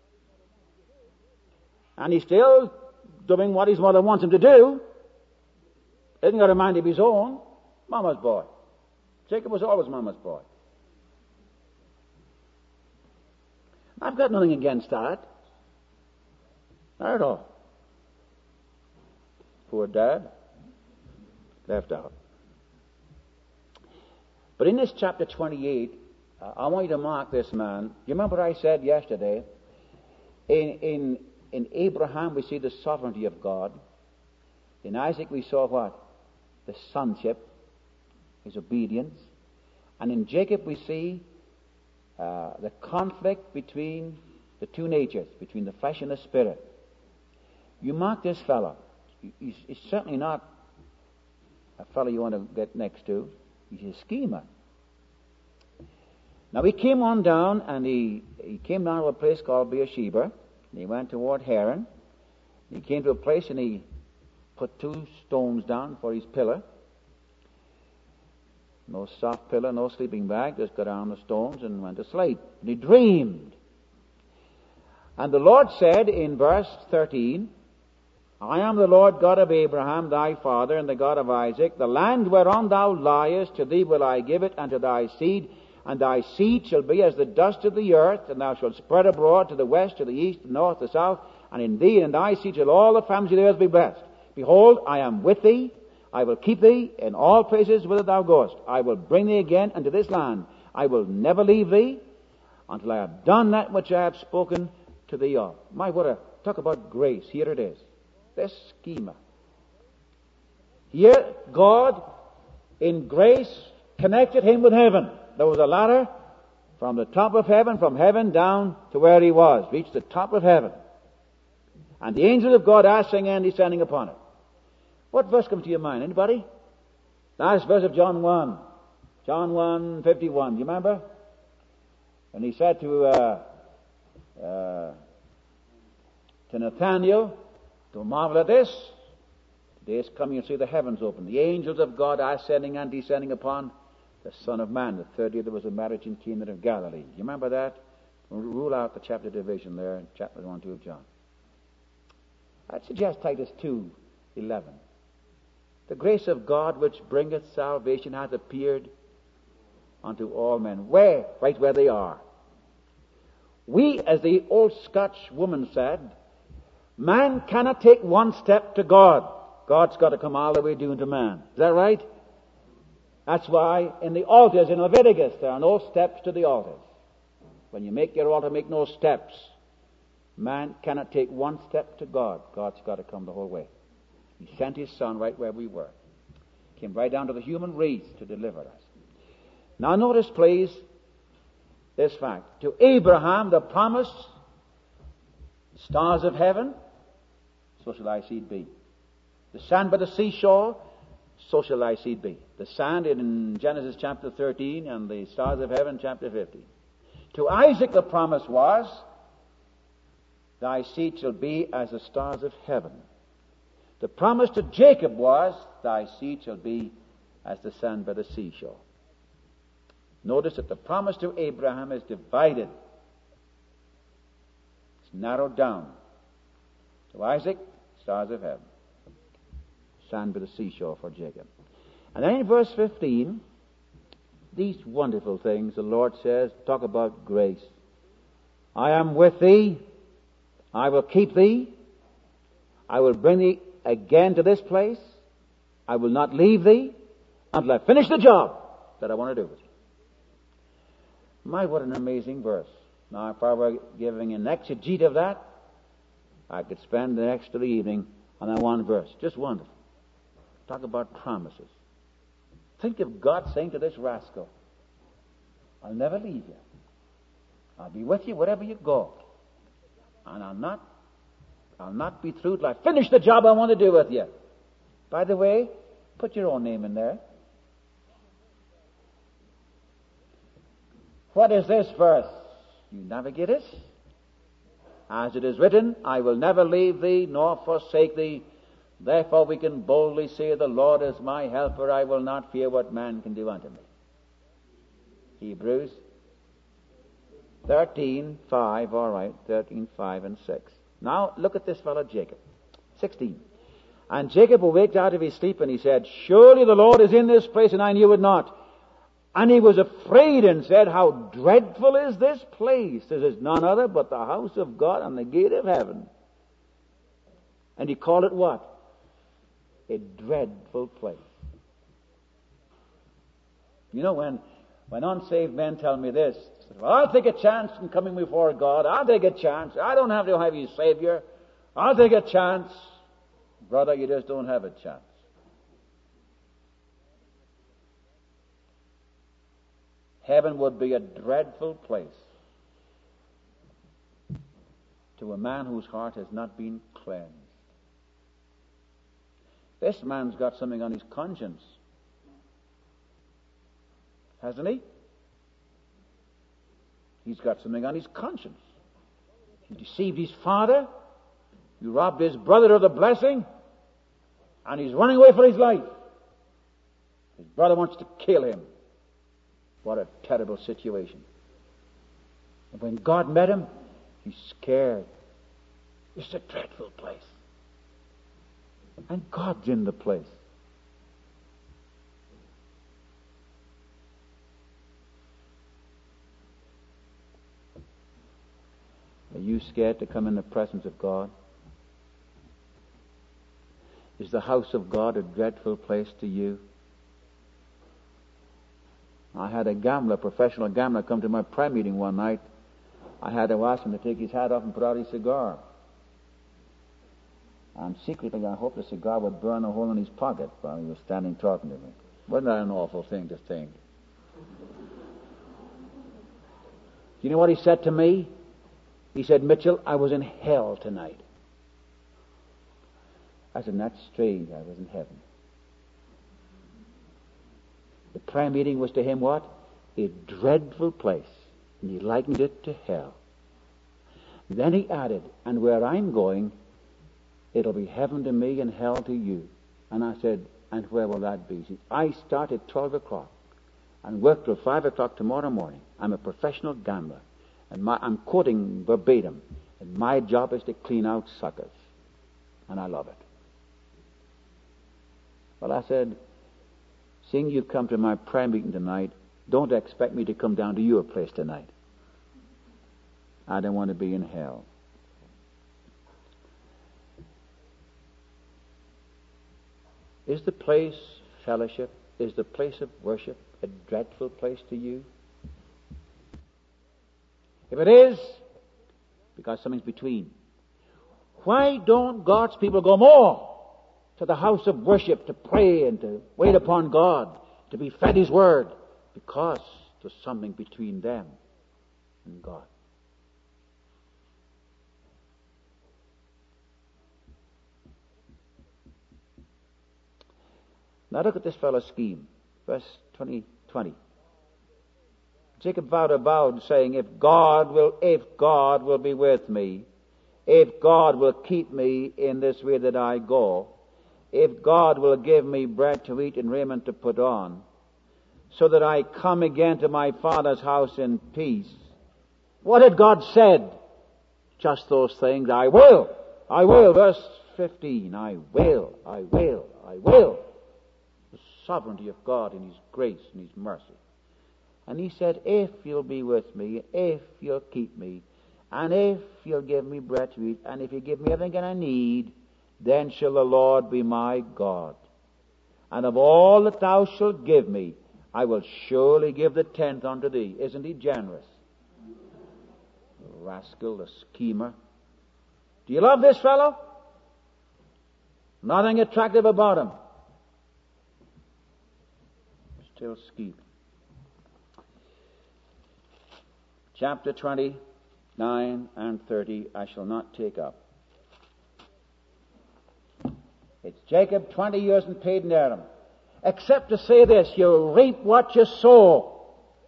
S1: And he's still doing what his mother wants him to do. Isn't got a mind of his own. Mama's boy. Jacob was always mama's boy. I've got nothing against that. Not at all. Poor dad. Left out. But in this chapter twenty-eight, uh, I want you to mark this man. You remember what I said yesterday? In, in, in Abraham we see the sovereignty of God. In Isaac we saw what? The sonship, his obedience. And in Jacob we see uh, the conflict between the two natures, between the flesh and the spirit. You mark this fellow. He's, he's certainly not a fellow you want to get next to. He's a schemer. Now he came on down, and he, he came down to a place called Beersheba, and he went toward Haran. He came to a place and he put two stones down for his pillar. No soft pillar, no sleeping bag, just got down the stones and went to sleep. And he dreamed. And the Lord said in verse thirteen, I am the Lord God of Abraham thy father, and the God of Isaac. The land whereon thou liest, to thee will I give it, and to thy seed, and thy seed shall be as the dust of the earth, and thou shalt spread abroad to the west, to the east, the north, the south, and in thee and in thy seed shall all the families of the earth be blessed. Behold, I am with thee. I will keep thee in all places whither thou goest. I will bring thee again unto this land. I will never leave thee until I have done that which I have spoken to thee of. My, what a talk about grace. Here it is. This schema. Here, God, in grace, connected him with heaven. There was a ladder from the top of heaven, from heaven down to where he was, reached the top of heaven. And the angels of God ascending and descending upon it. What verse comes to your mind? Anybody? Last verse of John one. John one, fifty-one. Do you remember? And he said to, uh, uh, to Nathanael, don't marvel at this. Day is coming, you'll see the heavens open. The angels of God ascending and descending upon the Son of Man. The third year there was a marriage in Cana of Galilee. You remember that? We'll rule out the chapter division there in chapter one, two of John. I'd suggest Titus two eleven. The grace of God which bringeth salvation has appeared unto all men. Where? Right where they are. We, as the old Scotch woman said, man cannot take one step to God. God's got to come all the way down to man. Is that right? That's why in the altars in Leviticus there are no steps to the altars. When you make your altar, make no steps. Man cannot take one step to God. God's got to come the whole way. He sent His Son right where we were. Came right down to the human race to deliver us. Now notice, please, this fact. To Abraham the promise, stars of heaven, so shall thy seed be. The sand by the seashore, so shall thy seed be. The sand in Genesis chapter thirteen and the stars of heaven chapter fifteen. To Isaac the promise was, thy seed shall be as the stars of heaven. The promise to Jacob was, thy seed shall be as the sand by the seashore. Notice that the promise to Abraham is divided. It's narrowed down. To Isaac, stars of heaven. Sand by the seashore for Jacob. And then in verse fifteen, these wonderful things the Lord says, talk about grace. I am with thee. I will keep thee. I will bring thee again to this place. I will not leave thee until I finish the job that I want to do with you. My, what an amazing verse. Now, if I were giving an exegete of that, I could spend the next of the evening on that one verse. Just wonderful. Talk about promises. Think of God saying to this rascal, I'll never leave you. I'll be with you wherever you go. And I'll not, I'll not be through till I finish the job I want to do with you. By the way, put your own name in there. What is this verse? You navigate it. As it is written, I will never leave thee nor forsake thee. Therefore we can boldly say, the Lord is my helper. I will not fear what man can do unto me. Hebrews thirteen, five, all right, thirteen, five and six. Now look at this fellow Jacob. sixteen. And Jacob awaked out of his sleep and he said, surely the Lord is in this place and I knew it not. And he was afraid and said, how dreadful is this place? This is none other but the house of God and the gate of heaven. And he called it what? A dreadful place. You know, when, when unsaved men tell me this, well, I'll take a chance in coming before God. I'll take a chance. I don't have to have you Savior. I'll take a chance. Brother, you just don't have a chance. Heaven would be a dreadful place to a man whose heart has not been cleansed. This man's got something on his conscience. Hasn't he? He's got something on his conscience. He deceived his father. He robbed his brother of the blessing. And he's running away for his life. His brother wants to kill him. What a terrible situation. And when God met him, he's scared. It's a dreadful place. And God's in the place. Are you scared to come in the presence of God? Is the house of God a dreadful place to you? I had a gambler, a professional gambler, come to my prayer meeting one night. I had to ask him to take his hat off and put out his cigar. And secretly I hoped the cigar would burn a hole in his pocket while he was standing talking to me. Wasn't that an awful thing to think? You know what he said to me? He said, Mitchell, I was in hell tonight. I said, that's strange. I was in heaven. The prayer meeting was to him what? A dreadful place. And he likened it to hell. Then he added, and where I'm going, it'll be heaven to me and hell to you. And I said, and where will that be? He said, I start at twelve o'clock and work till five o'clock tomorrow morning. I'm a professional gambler. And my, I'm quoting verbatim. And my job is to clean out suckers. And I love it. Well, I said, seeing you've come to my prayer meeting tonight, don't expect me to come down to your place tonight. I don't want to be in hell. Is the place fellowship, is the place of worship a dreadful place to you? If it is, because something's between. Why don't God's people go more to the house of worship to pray and to wait upon God, to be fed His Word? Because there's something between them and God. Now look at this fellow's scheme. Verse twenty, twenty. Jacob vowed a vow saying, if God will, if God will be with me, if God will keep me in this way that I go, if God will give me bread to eat and raiment to put on, so that I come again to my father's house in peace. What had God said? Just those things. I will. I will. Verse fifteen. I will. I will. I will. The sovereignty of God in His grace and His mercy. And He said, if you'll be with me, if you'll keep me, and if you'll give me bread to eat, and if you give me everything I need, then shall the Lord be my God. And of all that thou shalt give me, I will surely give the tenth unto thee. Isn't He generous? The rascal, the schemer. Do you love this fellow? Nothing attractive about him. Still scheming. Chapter twenty-nine and thirty I shall not take up. It's Jacob twenty years in Padan Aram. Except to say this, you reap what you sow.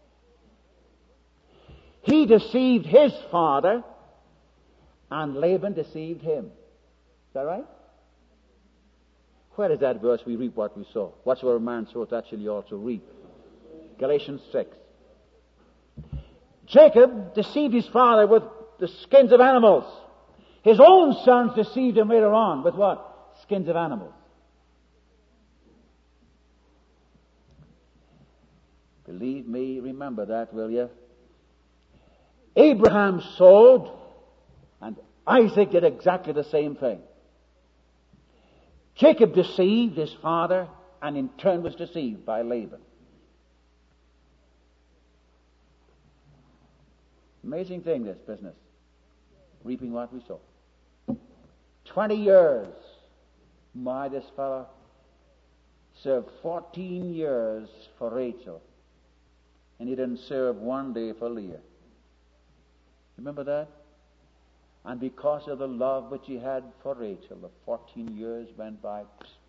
S1: He deceived his father, and Laban deceived him. Is that right? Where is that verse, we reap what we sow? Whatsoever man soweth, that shall he also reap. Galatians six. Jacob deceived his father with the skins of animals. His own sons deceived him later on with what? Skins of animals. Believe me, remember that, will you? Abraham sowed, and Isaac did exactly the same thing. Jacob deceived his father, and in turn was deceived by Laban. Amazing thing, this business. Reaping what we sow. Twenty years. My, this fellow served fourteen years for Rachel, and he didn't serve one day for Leah. Remember that? And because of the love which he had for Rachel, the fourteen years went by.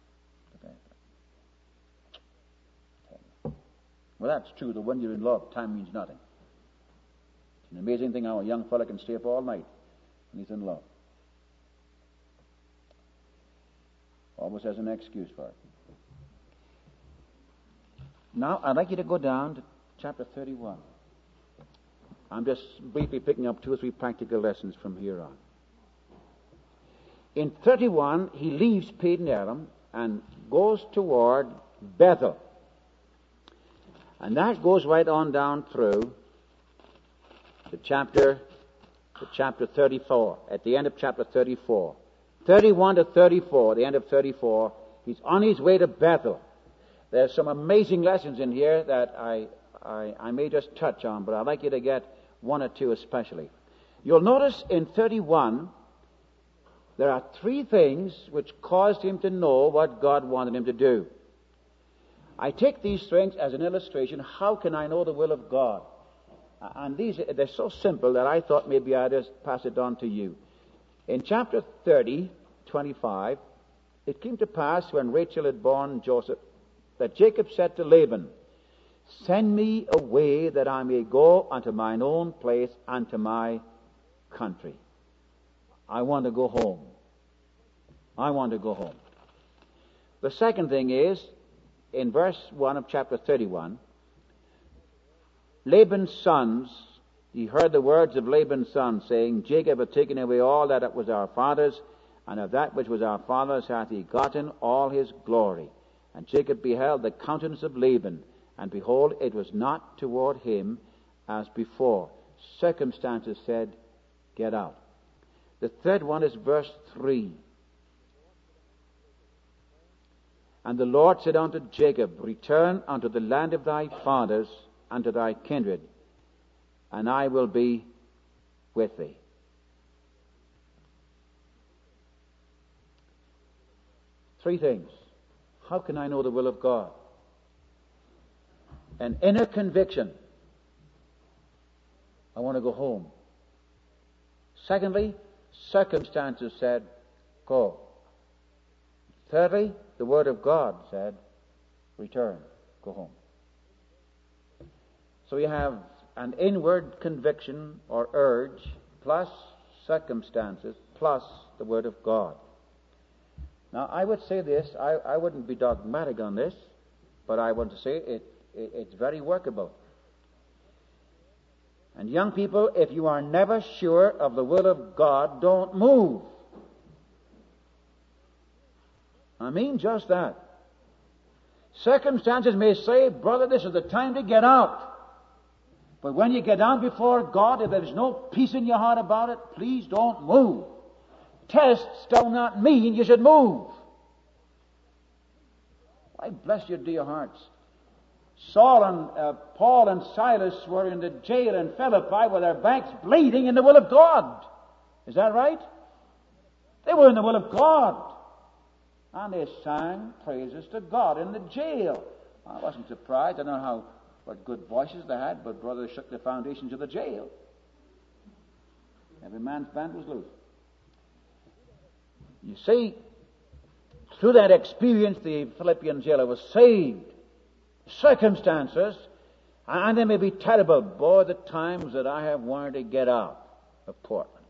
S1: Well, that's true. The when you're in love, time means nothing. It's an amazing thing how a young fellow can stay up all night when he's in love. Always has an excuse for it. Now, I'd like you to go down to chapter thirty-one. I'm just briefly picking up two or three practical lessons from here on. In thirty-one, he leaves Padan Aram and goes toward Bethel. And that goes right on down through to chapter, to chapter thirty-four, at the end of chapter thirty-four. thirty-one to thirty-four, the end of thirty-four, he's on his way to Bethel. There's some amazing lessons in here that I, I, I may just touch on, but I'd like you to get one or two especially. You'll notice in thirty-one, there are three things which caused him to know what God wanted him to do. I take these things as an illustration. How can I know the will of God? And these, they're so simple that I thought maybe I'd just pass it on to you. In chapter thirty, twenty-five, it came to pass when Rachel had borne Joseph that Jacob said to Laban, send me away that I may go unto mine own place and to my country. I want to go home. I want to go home. The second thing is, in verse one of chapter thirty-one, Laban's sons, he heard the words of Laban's sons, saying, Jacob hath taken away all that was our father's, and of that which was our father's hath he gotten all his glory. And Jacob beheld the countenance of Laban, and behold, it was not toward him as before. Circumstances said, get out. The third one is verse three. And the Lord said unto Jacob, return unto the land of thy fathers, and to thy kindred, and I will be with thee. Three things. How can I know the will of God? An inner conviction. I want to go home. Secondly, circumstances said, go. Thirdly, the Word of God said, return, go home. So you have an inward conviction or urge, plus circumstances, plus the Word of God. Now, I would say this, I, I wouldn't be dogmatic on this, but I want to say it, it, it's very workable. And young people, if you are never sure of the will of God, don't move. I mean just that. Circumstances may say, brother, this is the time to get out. But when you get down before God, if there's no peace in your heart about it, please don't move. Tests do not mean you should move. I bless your dear hearts. Saul and uh, Paul and Silas were in the jail in Philippi with their backs bleeding in the will of God. Is that right? They were in the will of God. And they sang praises to God in the jail. I wasn't surprised. I don't know how what good voices they had, but brother, they shook the foundations of the jail. Every man's band was loose. You see, through that experience, the Philippian jailer was saved. Circumstances, and they may be terrible. Boy, the times that I have wanted to get out of Portland.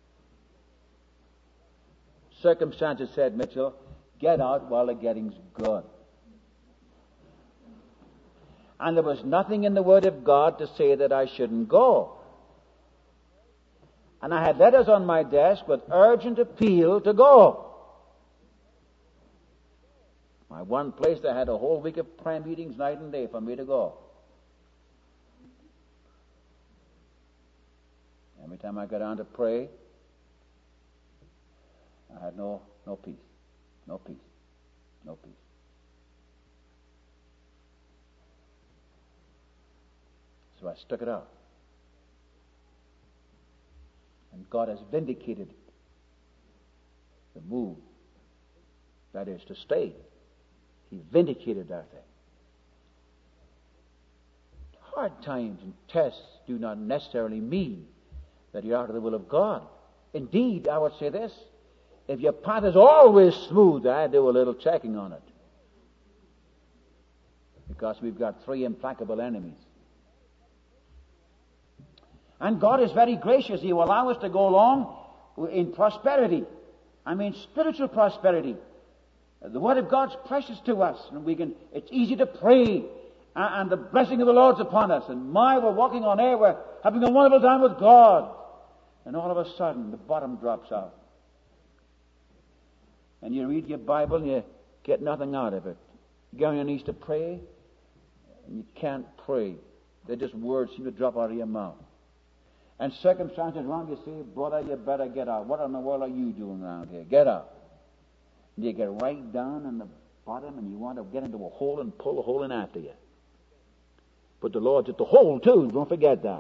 S1: Circumstances said, Mitchell, get out while the getting's good. And there was nothing in the Word of God to say that I shouldn't go. And I had letters on my desk with urgent appeal to go. My one place, they had a whole week of prayer meetings night and day for me to go. Every time I got down to pray, I had no, no peace, no peace, no peace. So I stuck it out. And God has vindicated the move. That is to stay. He vindicated that thing. Hard times and tests do not necessarily mean that you're out of the will of God. Indeed, I would say this. If your path is always smooth, I do a little checking on it. Because we've got three implacable enemies. And God is very gracious. He will allow us to go along in prosperity. I mean spiritual prosperity. The Word of God's precious to us. And we can, it's easy to pray. And the blessing of the Lord's upon us. And my, we're walking on air. We're having a wonderful time with God. And all of a sudden, the bottom drops out. And you read your Bible and you get nothing out of it. You get on your knees to pray, and you can't pray. They're just words seem to drop out of your mouth. And circumstances around you say, brother, you better get out. What in the world are you doing around here? Get out. And you get right down in the bottom and you want to get into a hole and pull a hole in after you. But the Lord's at the hole too. Don't forget that.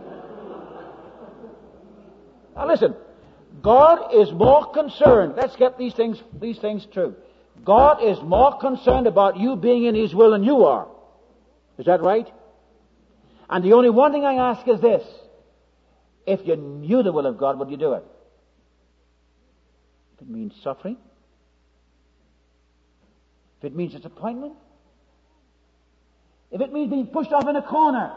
S1: Now listen. God is more concerned. Let's get these things, these things true. God is more concerned about you being in His will than you are. Is that right? And the only one thing I ask is this. If you knew the will of God, would you do it? If it means suffering, if it means disappointment, if it means being pushed off in a corner,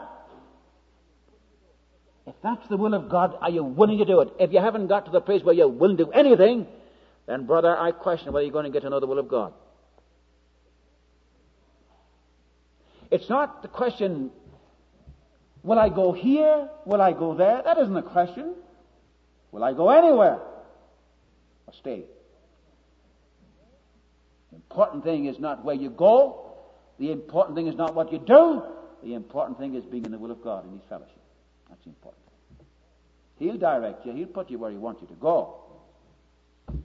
S1: if that's the will of God, are you willing to do it? If you haven't got to the place where you're willing to do anything, then brother, I question whether you're going to get to know the will of God. It's not the question, will I go here? Will I go there? That isn't the question. Will I go anywhere? Or stay? The important thing is not where you go. The important thing is not what you do. The important thing is being in the will of God in His fellowship. That's the important thing. He'll direct you. He'll put you where He wants you to go. The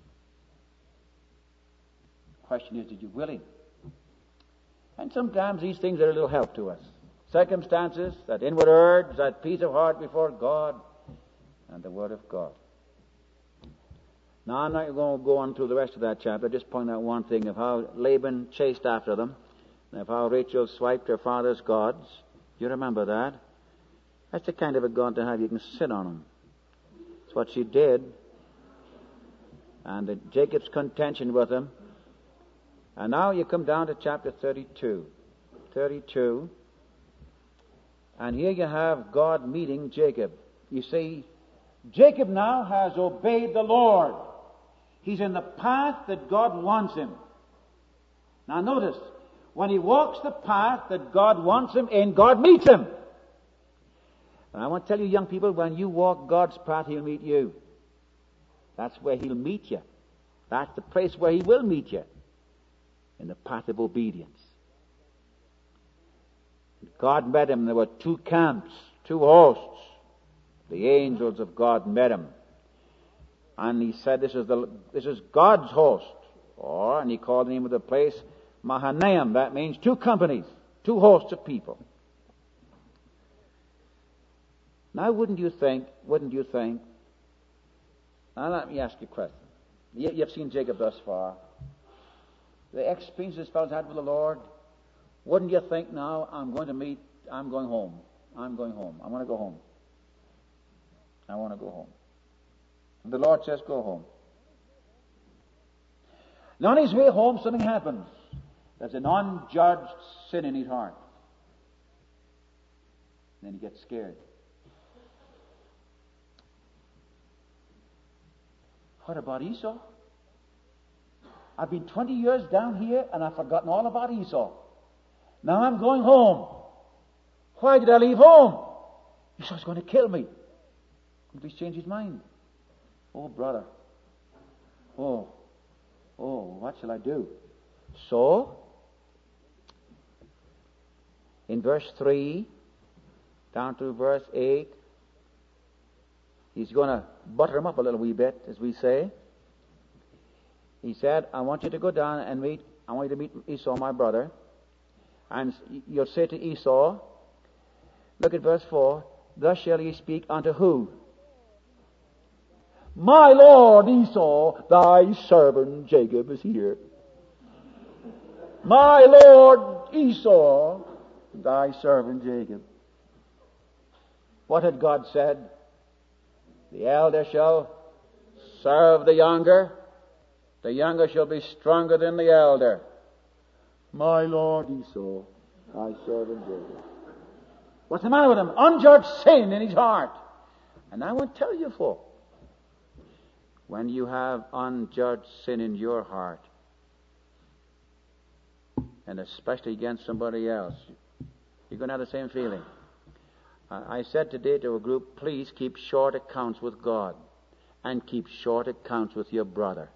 S1: question is, did you will Him? And sometimes these things are a little help to us. Circumstances, that inward urge, that peace of heart before God, and the Word of God. Now, I'm not going to go on through the rest of that chapter. Just point out one thing of how Laban chased after them, and of how Rachel swiped her father's gods. You remember that? That's the kind of a God to have. You can sit on him. It's what she did. And uh, Jacob's contention with him. And now you come down to chapter thirty-two. thirty-two. And here you have God meeting Jacob. You see, Jacob now has obeyed the Lord. He's in the path that God wants him. Now notice, when he walks the path that God wants him in, God meets him. And I want to tell you, young people, when you walk God's path, He'll meet you. That's where He'll meet you. That's the place where He will meet you. In the path of obedience. God met him. There were two camps, two hosts. The angels of God met him. And he said, this is the this is God's host. Or, and he called the name of the place Mahanaim. That means two companies, two hosts of people. Now, wouldn't you think, wouldn't you think, now let me ask you a question. You, you've seen Jacob thus far. The experience this fellow's had with the Lord, wouldn't you think now, I'm going to meet, I'm going home. I'm going home. I want to go home. I want to go home. And the Lord says, go home. Now on his way home, something happens. There's an unjudged sin in his heart. And then he gets scared. What about Esau? I've been twenty years down here and I've forgotten all about Esau. Now I'm going home. Why did I leave home? Esau's going to kill me. He's changed his mind. Oh, brother. Oh. Oh, what shall I do? So, in verse three, down to verse eight, he's going to butter him up a little wee bit, as we say. He said, I want you to go down and meet, I want you to meet Esau, my brother. And you'll say to Esau, look at verse four, thus shall ye speak unto who? My lord Esau, thy servant Jacob is here. My lord Esau, thy servant Jacob. What had God said? The elder shall serve the younger. The younger shall be stronger than the elder. My lord Esau, thy servant Jacob. What's the matter with him? Unjudged sin in his heart. And I won't tell you for. When you have unjudged sin in your heart, and especially against somebody else, you're going to have the same feeling. I said today to a group, please keep short accounts with God and keep short accounts with your brother.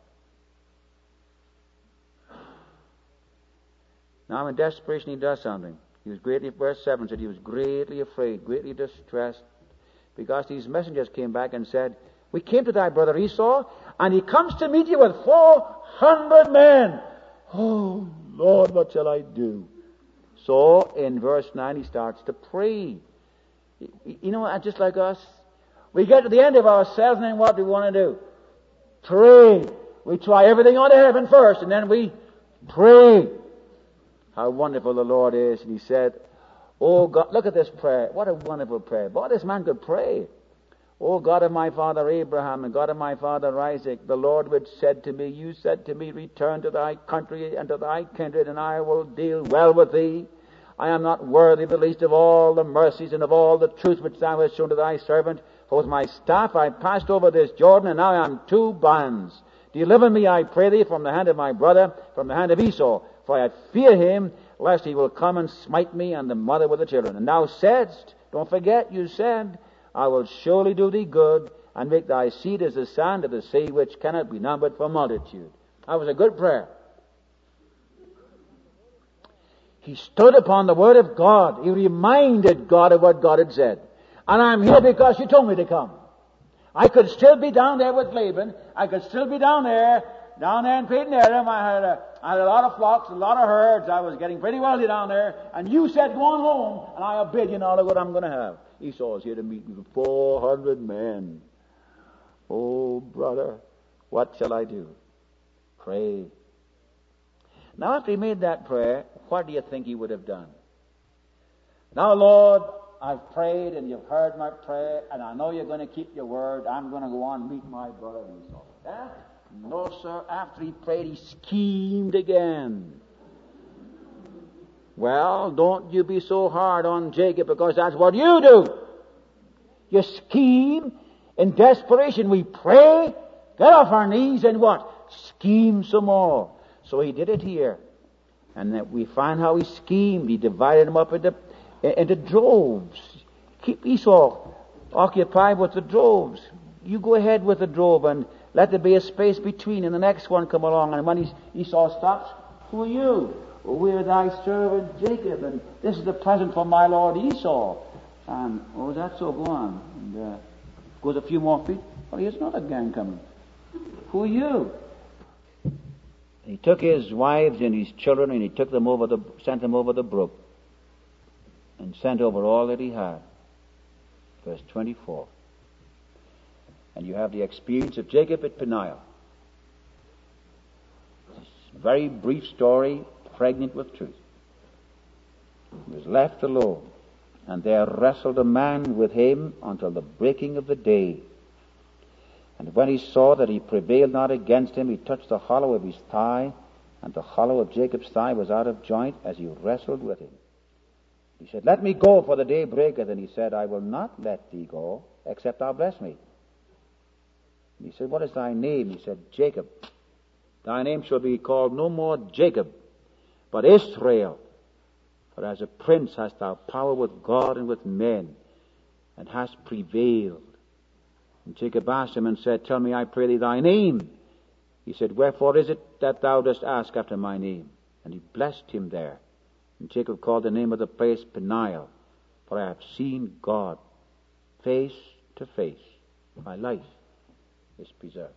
S1: Now in desperation he does something. He was greatly, verse seven said he was greatly afraid, greatly distressed, because these messengers came back and said, we came to thy brother Esau, and he comes to meet you with four hundred men. Oh, Lord, what shall I do? So, in verse nine, he starts to pray. You know, just like us, we get to the end of ourselves, and then what do we want to do? Pray. We try everything on to heaven first, and then we pray. How wonderful the Lord is. And he said, oh God, look at this prayer. What a wonderful prayer. Boy, this man could pray. O God of my father Abraham and God of my father Isaac, the Lord which said to me, you said to me, return to thy country and to thy kindred, and I will deal well with thee. I am not worthy the least of all the mercies and of all the truth which thou hast shown to thy servant. For with my staff I passed over this Jordan, and now I am two bands. Deliver me, I pray thee, from the hand of my brother, from the hand of Esau. for I fear him, lest he will come and smite me and the mother with the children. And thou saidst, don't forget, you said, I will surely do thee good, and make thy seed as the sand of the sea, which cannot be numbered for multitude. That was a good prayer. He stood upon the word of God. He reminded God of what God had said. And I'm here because you told me to come. I could still be down there with Laban. I could still be down there, down there in Peyton Aram. I had a, I had a lot of flocks, a lot of herds. I was getting pretty wealthy down there. And you said, go on home, and I obeyed you, now look what I'm going to have. Esau is here to meet me with four hundred men. Oh, brother, what shall I do? Pray. Now, after he made that prayer, what do you think he would have done? Now, Lord, I've prayed and you've heard my prayer, and I know you're going to keep your word. I'm going to go on and meet my brother Esau. Eh? No, sir. After he prayed, he schemed again. Well, don't you be so hard on Jacob, because that's what you do. You scheme in desperation. We pray, get off our knees, and what? Scheme some more. So he did it here. And that we find how he schemed. He divided them up into, into droves. Keep Esau occupied with the droves. You go ahead with the drove and let there be a space between, and the next one come along. And when Esau stops, who are you? Well, we're thy servant Jacob, and this is the present for my lord Esau. And, oh, that's so, go on. And uh, goes a few more feet. Well, here's another gang coming. Who are you? He took his wives and his children, and he took them over the, sent them over the brook, and sent over all that he had. Verse twenty-four. And you have the experience of Jacob at Peniel. This very brief story, pregnant with truth. He was left alone, and there wrestled a man with him until the breaking of the day. And when he saw that he prevailed not against him, he touched the hollow of his thigh, and the hollow of Jacob's thigh was out of joint as he wrestled with him. He said, let me go, for the day breaketh. And he said, I will not let thee go, except thou bless me. And he said, what is thy name? He said, Jacob. Thy name shall be called no more Jacob, but Israel. For as a prince hast thou power with God and with men, and hast prevailed. And Jacob asked him and said, tell me, I pray thee, thy name. He said, wherefore is it that thou dost ask after my name? And he blessed him there. And Jacob called the name of the place Peniel, for I have seen God face to face. My life is preserved.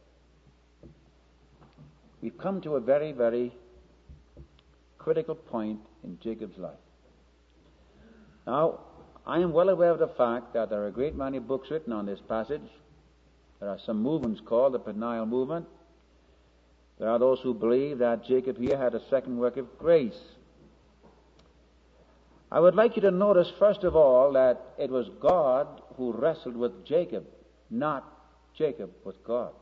S1: We've come to a very, very critical point in Jacob's life. Now, I am well aware of the fact that there are a great many books written on this passage. There are some movements called the Peniel movement. There are those who believe that Jacob here had a second work of grace. I would like you to notice, first of all, that it was God who wrestled with Jacob, not Jacob with God.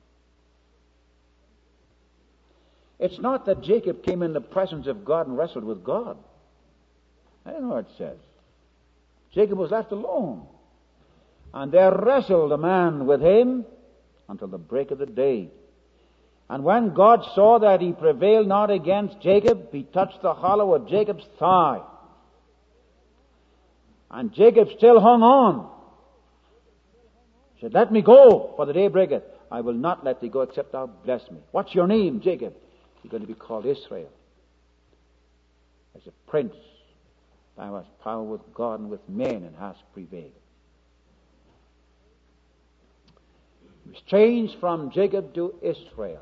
S1: It's not that Jacob came in the presence of God and wrestled with God. I don't know what it says. Jacob was left alone. And there wrestled a man with him until the break of the day. And when God saw that he prevailed not against Jacob, he touched the hollow of Jacob's thigh. And Jacob still hung on. He said, let me go, for the day breaketh. I will not let thee go except thou bless me. What's your name, Jacob? You're going to be called Israel. As a prince, thou hast power with God and with men, and hast prevailed. He was changed from Jacob to Israel.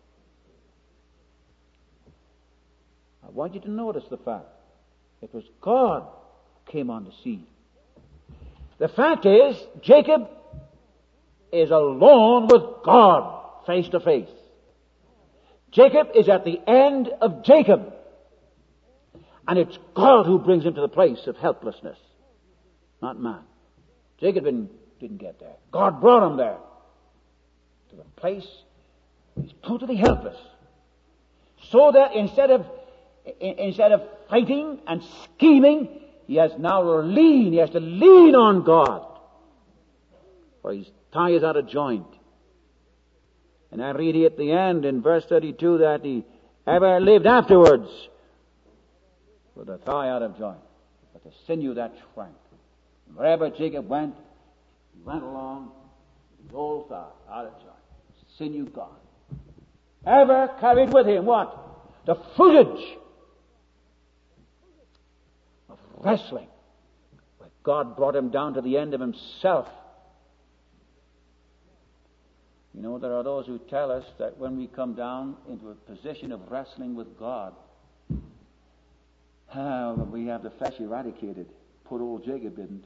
S1: I want you to notice the fact. It was God who came on the scene. The fact is, Jacob is alone with God, face to face. Jacob is at the end of Jacob. And it's God who brings him to the place of helplessness, not man. Jacob didn't, didn't get there. God brought him there. To the place he's totally helpless. So that instead of instead of fighting and scheming, he has now to lean. He has to lean on God. For his tie is out of joint. And I read here at the end in verse thirty-two that he ever lived afterwards with the thigh out of joint, but the sinew that shrank. And wherever Jacob went, he went along with the old thigh out of joint, sinew gone. Ever carried with him what? The footage of wrestling, where God brought him down to the end of himself. You know, there are those who tell us that when we come down into a position of wrestling with God, uh, we have the flesh eradicated. Poor old Jacob didn't.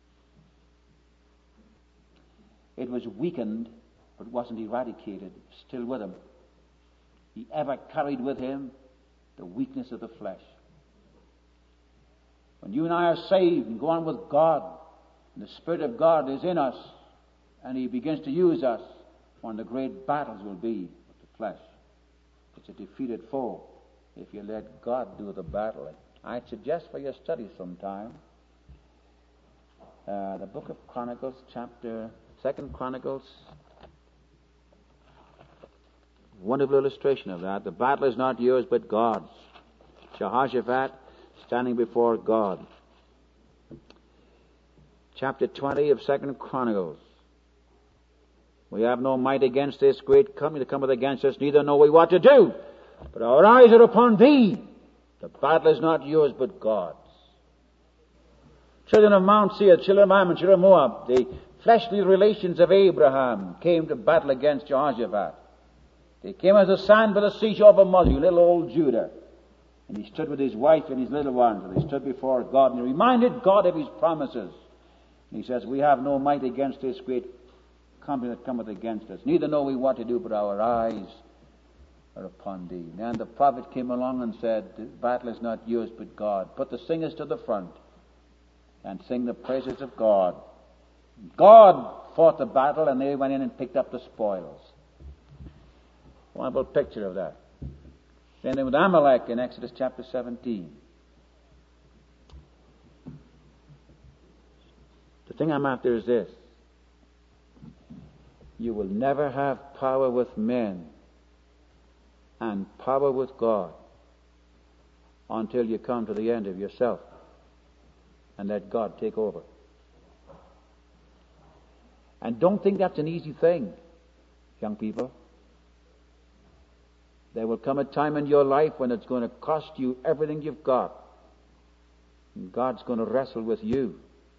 S1: It was weakened, but wasn't eradicated. Still with him. He ever carried with him the weakness of the flesh. When you and I are saved and go on with God, and the Spirit of God is in us, and He begins to use us, one of the great battles will be with the flesh. It's a defeated foe if you let God do the battling. I'd suggest for your study sometime uh, the book of Chronicles, chapter Second Chronicles. Wonderful illustration of that. The battle is not yours but God's. Jehoshaphat standing before God. Chapter twenty of Second Chronicles. We have no might against this great company that cometh against us, neither know we what to do. But our eyes are upon thee. The battle is not yours but God's. Children of Mount Seir, children of Ammon, children of Moab, the fleshly relations of Abraham came to battle against Jehoshaphat. They came as a sand by the seashore of a mother, little old Judah. And he stood with his wife and his little ones, and they stood before God, and he reminded God of his promises. And he says, we have no might against this great company that cometh against us. Neither know we what to do, but our eyes are upon thee. And the prophet came along and said, the battle is not yours but God. Put the singers to the front and sing the praises of God. God fought the battle, and they went in and picked up the spoils. Wonderful picture of that. Same thing with Amalek in Exodus chapter seventeen. The thing I'm after is this. You will never have power with men and power with God until you come to the end of yourself and let God take over. And don't think that's an easy thing, young people. There will come a time in your life when it's going to cost you everything you've got. And God's going to wrestle with you.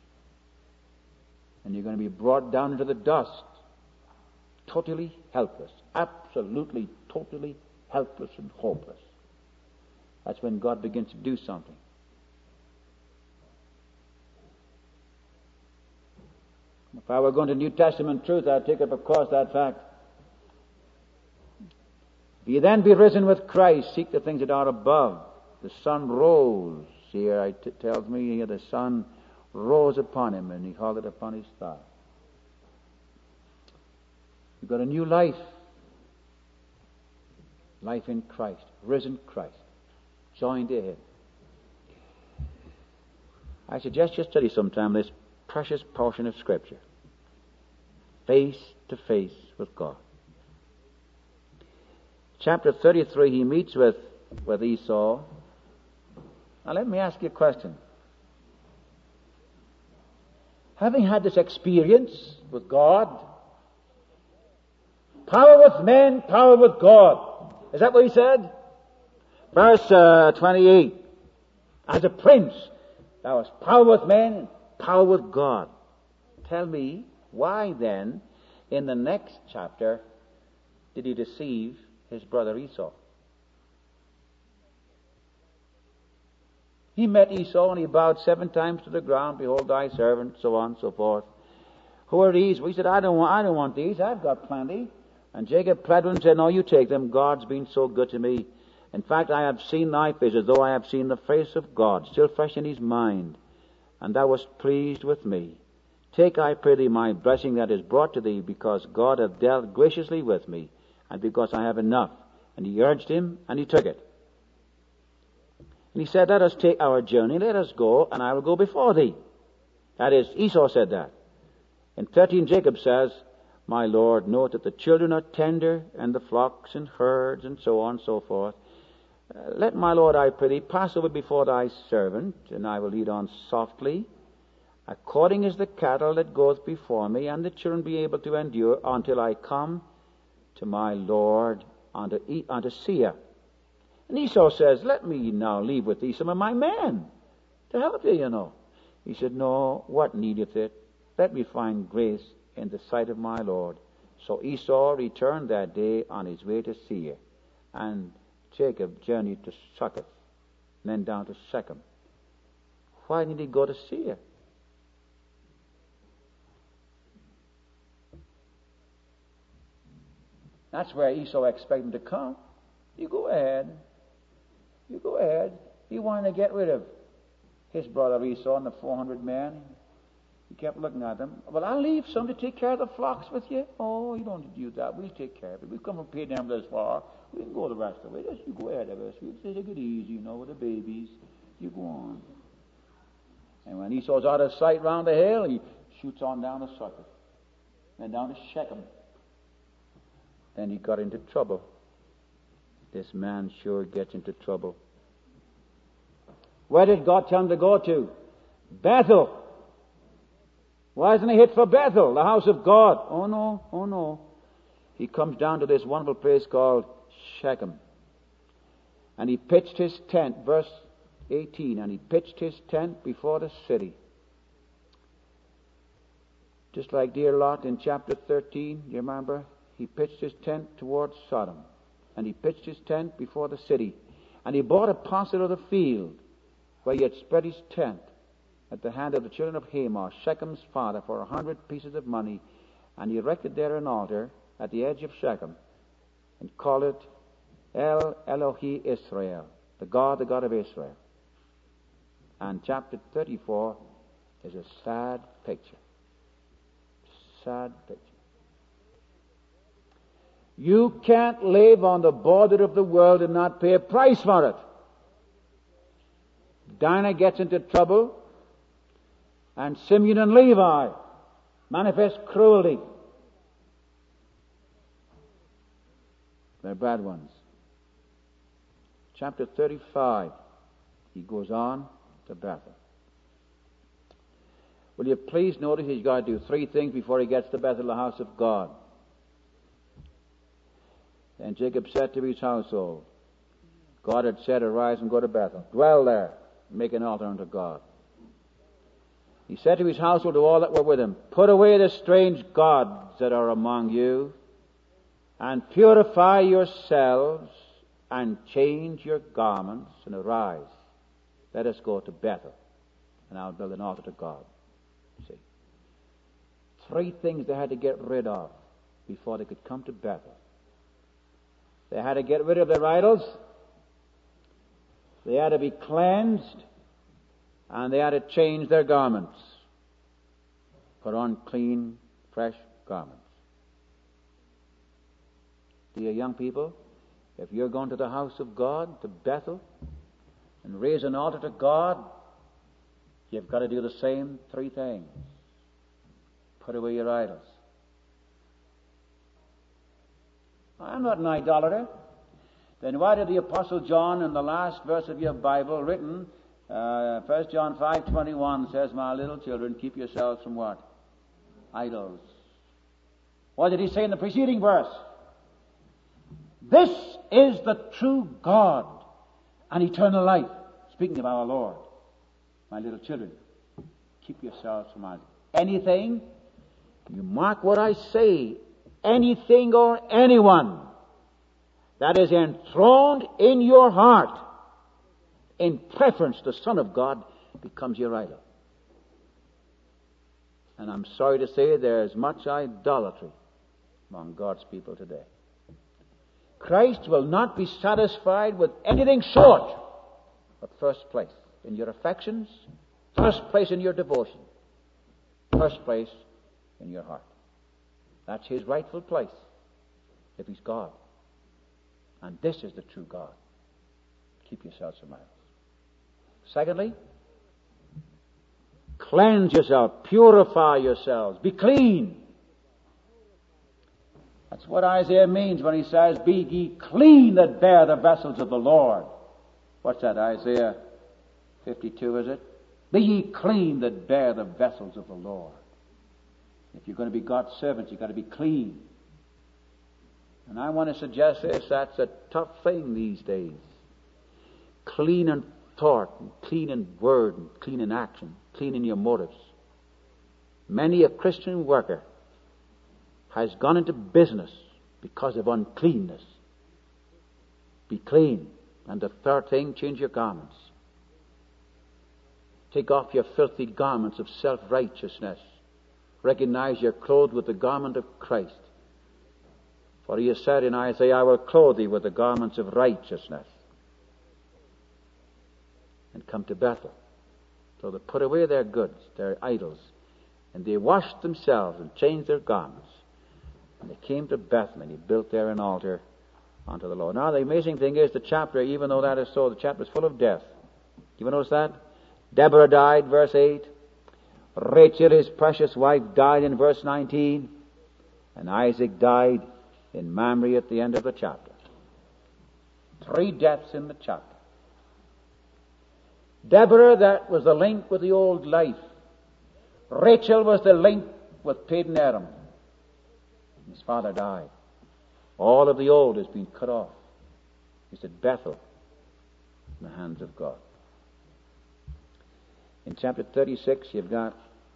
S1: And you're going to be brought down into the dust. Totally helpless. Absolutely, totally helpless and hopeless. That's when God begins to do something. If I were going to New Testament truth, I'd take up, of course, that fact. If you then be risen with Christ, seek the things that are above. The sun rose. Here it t- tells me here the sun rose upon him, and he held it upon his thigh. You've got a new life. Life in Christ. Risen Christ. Joined to Him. I suggest you study sometime this precious portion of Scripture. Face to face with God. Chapter thirty-three, he meets with, with Esau. Now let me ask you a question. Having had this experience with God, power with men, power with God. Is that what he said? Verse uh, twenty-eight. As a prince, thou hast power with men and power with God. Tell me, why then, in the next chapter, did he deceive his brother Esau? He met Esau and he bowed seven times to the ground. Behold thy servant, so on and so forth. Who are these? Well, he said, I don't want, I don't want these. I've got plenty. And Jacob pled with him and said, no, you take them. God's been so good to me. In fact, I have seen thy face as though I have seen the face of God, still fresh in his mind. And thou wast pleased with me. Take, I pray thee, my blessing that is brought to thee, because God hath dealt graciously with me, and because I have enough. And he urged him, and he took it. And he said, let us take our journey, let us go, and I will go before thee. That is, Esau said that. In thirteen, Jacob says, my Lord, note that the children are tender, and the flocks and herds, and so on and so forth. Uh, let my Lord, I pray thee, pass over before thy servant, and I will lead on softly, according as the cattle that goeth before me, and the children be able to endure until I come to my Lord unto, e- unto Seir. And Esau says, let me now leave with thee some of my men to help thee, you know. He said, no, what needeth it? Let me find grace in the sight of my Lord. So Esau returned that day on his way to Seir, and Jacob journeyed to Succoth, and then down to Shechem. Why did he go to Seir? That's where Esau expected him to come. You go ahead. You go ahead. He wanted to get rid of his brother Esau and the four hundred men. He kept looking at them. Well, I'll leave some to take care of the flocks with you. Oh, you don't do that. We'll take care of it. We've come from Padan this far. We can go the rest of the way. Just you go ahead of us. We'll take it easy, you know, with the babies. You go on. And when Esau's out of sight round the hill, he shoots on down to Succoth, and down to Shechem. Then he got into trouble. This man sure gets into trouble. Where did God tell him to go to? Bethel. Why isn't he hit for Bethel, the house of God? Oh no, oh no. He comes down to this wonderful place called Shechem. And he pitched his tent, verse eighteen, and he pitched his tent before the city. Just like dear Lot in chapter thirteen, you remember? He pitched his tent towards Sodom. And he pitched his tent before the city. And he bought a parcel of the field where he had spread his tent at the hand of the children of Hamor, Shechem's father, for a hundred pieces of money. And he erected there an altar at the edge of Shechem and called it El Elohi Israel, the God, the God of Israel. And chapter thirty-four is a sad picture. Sad picture. You can't live on the border of the world and not pay a price for it. Dinah gets into trouble, and Simeon and Levi manifest cruelty. They're bad ones. Chapter thirty-five, he goes on to Bethel. Will you please notice he's got to do three things before he gets to Bethel, the house of God. And Jacob said to his household, God had said, arise and go to Bethel. Dwell there, make an altar unto God. He said to his household, to all that were with him, put away the strange gods that are among you, and purify yourselves, and change your garments, and arise. Let us go to Bethel, and I'll build an altar to God. See? Three things they had to get rid of before they could come to Bethel. They had to get rid of their idols. They had to be cleansed. And they had to change their garments. Put on clean, fresh garments. Dear young people, if you're going to the house of God, to Bethel, and raise an altar to God, you've got to do the same three things. Put away your idols. I'm not an idolater. Then why did the Apostle John in the last verse of your Bible written, uh, First John five twenty-one says, my little children, keep yourselves from what? Idols. What did he say in the preceding verse? This is the true God and eternal life. Speaking of our Lord. My little children, keep yourselves from idols. Anything, you mark what I say, anything or anyone that is enthroned in your heart in preference to the Son of God becomes your idol. And I'm sorry to say there's much idolatry among God's people today. Christ will not be satisfied with anything short of first place in your affections, first place in your devotion, first place in your heart. That's his rightful place if he's God. And this is the true God. Keep yourselves from idols. Secondly, cleanse yourself, purify yourselves, be clean. That's what Isaiah means when he says, be ye clean that bear the vessels of the Lord. What's that, Isaiah fifty-two, is it? Be ye clean that bear the vessels of the Lord. If you're going to be God's servants, you've got to be clean. And I want to suggest this, that's a tough thing these days. Clean in thought, and clean in word, and clean in action, clean in your motives. Many a Christian worker has gone into business because of uncleanness. Be clean. And the third thing, change your garments. Take off your filthy garments of self-righteousness. Recognize you're clothed with the garment of Christ. For he has said in Isaiah, I will clothe thee with the garments of righteousness. And come to Bethel. So they put away their goods, their idols, and they washed themselves and changed their garments. And they came to Bethel, and he built there an altar unto the Lord. Now the amazing thing is the chapter, even though that is so, the chapter is full of death. You notice that? Deborah died, verse eight. Rachel, his precious wife, died in verse nineteen. And Isaac died in Mamre at the end of the chapter. Three deaths in the chapter. Deborah, that was the link with the old life. Rachel was the link with Padan Aram. His father died. All of the old has been cut off. He's at Bethel in the hands of God. In chapter thirty-six, you've got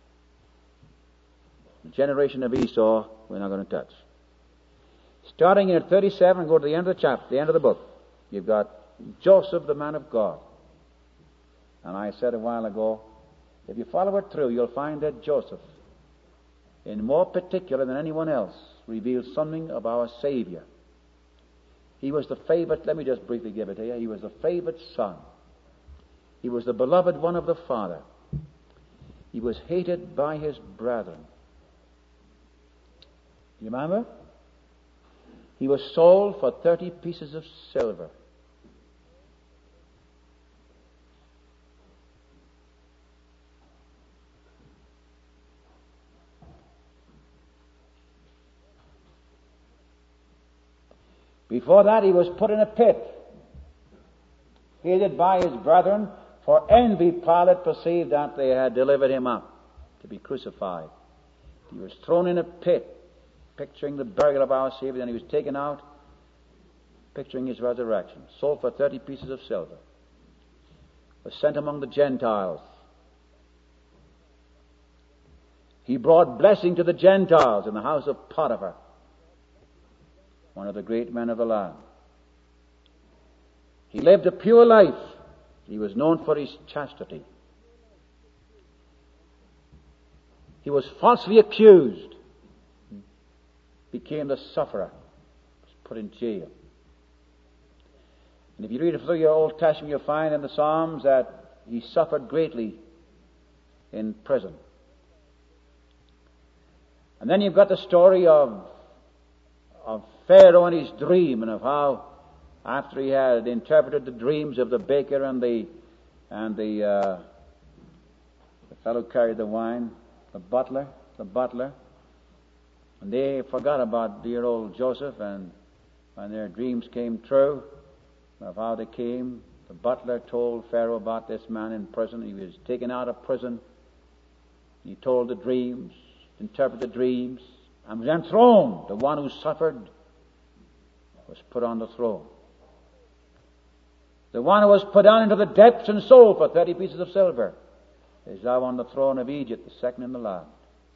S1: the generation of Esau we're not going to touch. Starting in at thirty-seven, go to the end of the chapter, the end of the book. You've got Joseph, the man of God. And I said a while ago, if you follow it through, you'll find that Joseph, in more particular than anyone else, reveals something of our Savior. He was the favorite, let me just briefly give it to you. He was the favorite son. He was the beloved one of the Father. He was hated by his brethren. You remember? He was sold for thirty pieces of silver. Before that, he was put in a pit, hated by his brethren. For envy, Pilate perceived that they had delivered him up to be crucified. He was thrown in a pit, picturing the burial of our Savior. Then he was taken out, picturing his resurrection. Sold for thirty pieces of silver. Was sent among the Gentiles. He brought blessing to the Gentiles in the house of Potiphar, one of the great men of the land. He lived a pure life. He was known for his chastity. He was falsely accused. Became the sufferer. Was put in jail. And if you read through your Old Testament, you'll find in the Psalms that he suffered greatly in prison. And then you've got the story of, of Pharaoh and his dream, and of how after he had interpreted the dreams of the baker and the and the uh, the fellow who carried the wine, the butler, the butler, and they forgot about dear old Joseph, and when their dreams came true of how they came, the butler told Pharaoh about this man in prison. He was taken out of prison. He told the dreams, interpreted the dreams, and was enthroned. The one who suffered was put on the throne. The one who was put down into the depths and sold for thirty pieces of silver is now on the throne of Egypt, the second in the land,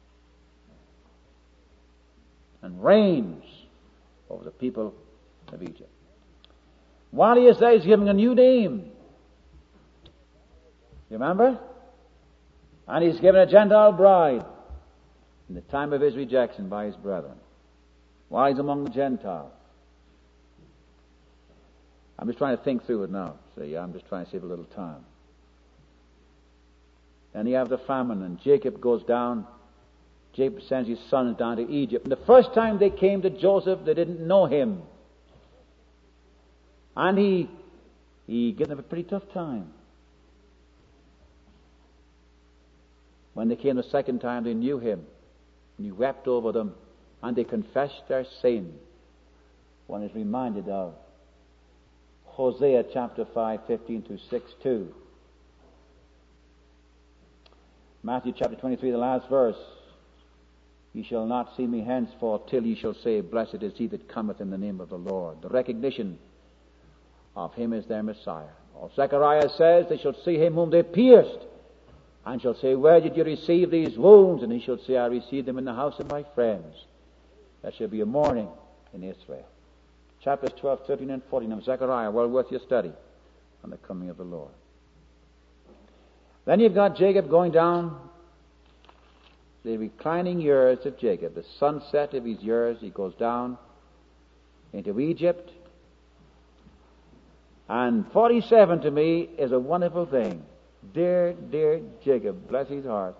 S1: and reigns over the people of Egypt. While he is there, he's giving a new name. You remember? And he's given a Gentile bride in the time of his rejection by his brethren. While he's among the Gentiles. I'm just trying to think through it now. See, I'm just trying to save a little time. And you have the famine, and Jacob goes down. Jacob sends his sons down to Egypt. And the first time they came to Joseph, they didn't know him. And he he gave them a pretty tough time. When they came the second time, they knew him. And he wept over them, and they confessed their sin. One is reminded of Hosea chapter five, fifteen through six, two. Matthew chapter twenty-three, the last verse. Ye shall not see me henceforth till ye shall say, Blessed is he that cometh in the name of the Lord. The recognition of him as their Messiah. Or Zechariah says, they shall see him whom they pierced, and shall say, Where did you receive these wounds? And he shall say, I received them in the house of my friends. There shall be a mourning in Israel. Chapters twelve, thirteen, and fourteen of Zechariah, well worth your study on the coming of the Lord. Then you've got Jacob going down the reclining years of Jacob, the sunset of his years. He goes down into Egypt. And forty-seven to me is a wonderful thing. Dear, dear Jacob, bless his heart.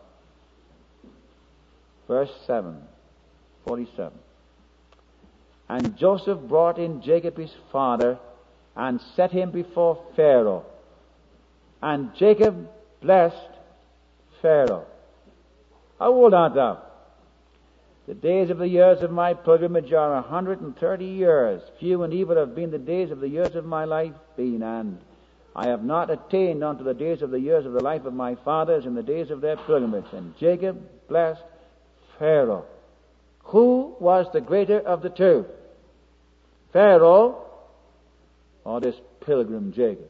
S1: Verse seven, forty-seven. And Joseph brought in Jacob his father, and set him before Pharaoh. And Jacob blessed Pharaoh. How old art thou? The days of the years of my pilgrimage are a hundred and thirty years. Few and evil have been the days of the years of my life been, and I have not attained unto the days of the years of the life of my fathers in the days of their pilgrimage. And Jacob blessed Pharaoh. Who was the greater of the two? Pharaoh or this pilgrim Jacob?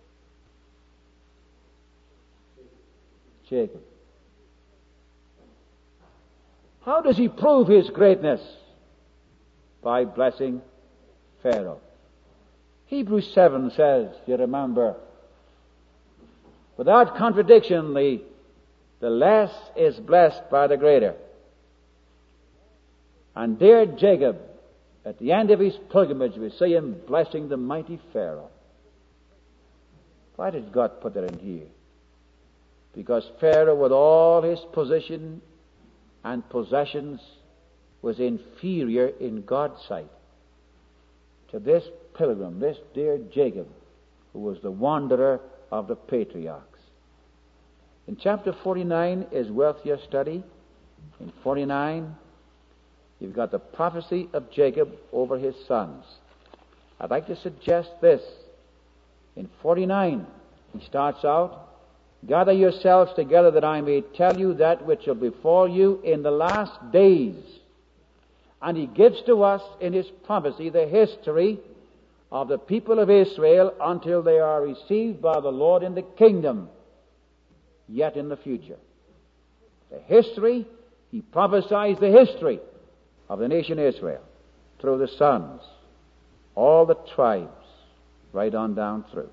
S1: Jacob. How does he prove his greatness? By blessing Pharaoh. Hebrews seven says, you remember, without contradiction, the, the less is blessed by the greater. And dear Jacob, at the end of his pilgrimage, we see him blessing the mighty Pharaoh. Why did God put that in here? Because Pharaoh, with all his position and possessions, was inferior in God's sight to this pilgrim, this dear Jacob, who was the wanderer of the patriarchs. In chapter forty-nine is worth your study. In forty-nine, you've got the prophecy of Jacob over his sons. I'd like to suggest this. In forty-nine, he starts out, Gather yourselves together that I may tell you that which shall befall you in the last days. And he gives to us in his prophecy the history of the people of Israel until they are received by the Lord in the kingdom, yet in the future. The history, he prophesies the history of the nation Israel through the sons, all the tribes, right on down through.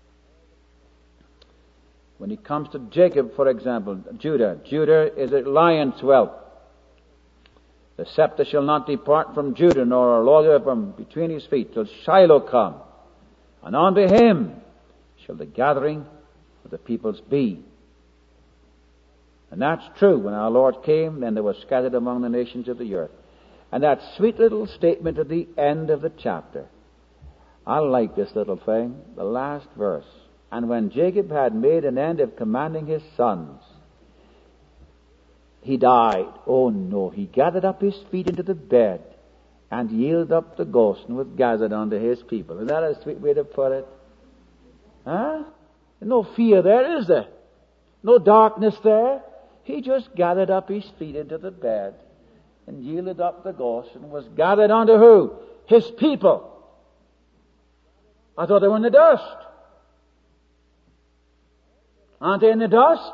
S1: When he comes to Jacob, for example, Judah, Judah is a lion's whelp. The scepter shall not depart from Judah, nor a lawyer from between his feet, till Shiloh come. And unto him shall the gathering of the peoples be. And that's true. When our Lord came, then they were scattered among the nations of the earth. And that sweet little statement at the end of the chapter. I like this little thing, the last verse. And when Jacob had made an end of commanding his sons, he died. Oh no, he gathered up his feet into the bed and yielded up the ghost and was gathered unto his people. Isn't that a sweet way to put it? Huh? There's no fear there, is there? No darkness there. He just gathered up his feet into the bed and yielded up the ghost and was gathered unto who? His people. I thought they were in the dust. Aren't they in the dust?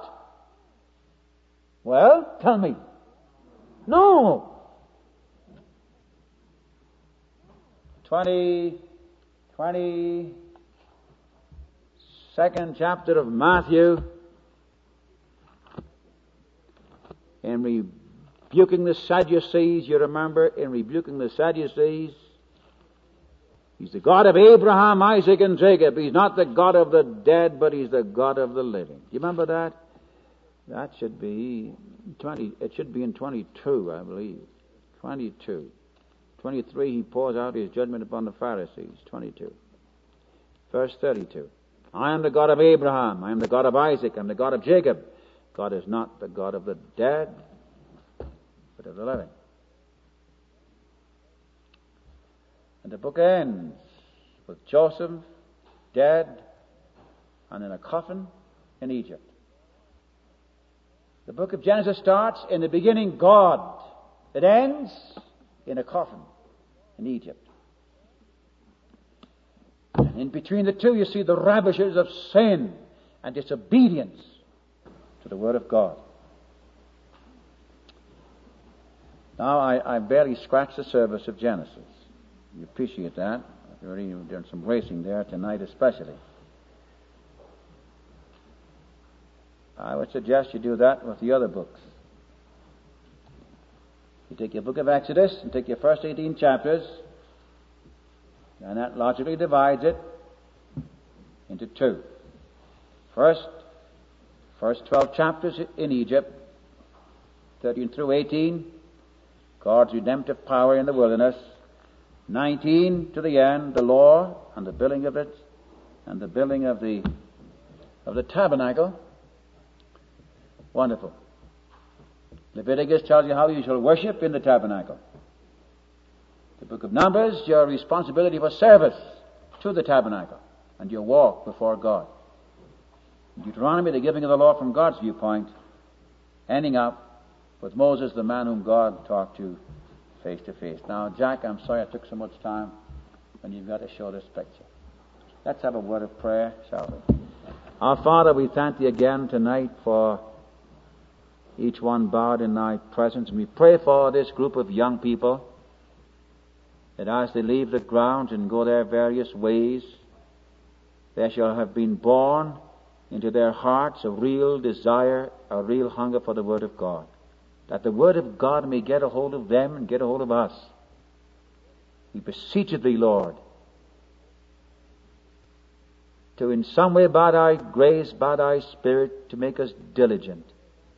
S1: Well, tell me. No. Twenty, twenty second chapter of Matthew, in rebuking the Sadducees, you remember, in rebuking the Sadducees, he's the God of Abraham, Isaac, and Jacob. He's not the God of the dead, but he's the God of the living. Do you remember that? That should be twenty. It should be in twenty-two, I believe. Twenty-two. Twenty-three. He pours out his judgment upon the Pharisees. Twenty-two. Verse thirty-two. I am the God of Abraham. I am the God of Isaac. I am the God of Jacob. God is not the God of the dead, but of the living. And the book ends with Joseph dead and in a coffin in Egypt. The book of Genesis starts, in the beginning God. It ends in a coffin in Egypt. And in between the two you see the ravages of sin and disobedience to the Word of God. Now I, I barely scratched the surface of Genesis. You appreciate that. I've already done some racing there tonight especially. I would suggest you do that with the other books. You take your book of Exodus and take your first eighteen chapters, and that logically divides it into two. First, first twelve chapters in Egypt, thirteen through eighteen, God's redemptive power in the wilderness. nineteen to the end, the law and the building of it, and the building of the of the tabernacle. Wonderful. Leviticus tells you how you shall worship in the tabernacle. The book of Numbers, your responsibility for service to the tabernacle and your walk before God. Deuteronomy, the giving of the law from God's viewpoint, ending up with Moses, the man whom God talked to face to face. Now, Jack, I'm sorry I took so much time when you've got to show this picture. Let's have a word of prayer, shall we? Our Father, we thank Thee again tonight for each one bowed in Thy presence. And we pray for this group of young people, that as they leave the grounds and go their various ways, there shall have been born into their hearts a real desire, a real hunger for the Word of God. That the Word of God may get a hold of them and get a hold of us. We beseech of Thee, Lord, to in some way by Thy grace, by Thy Spirit, to make us diligent.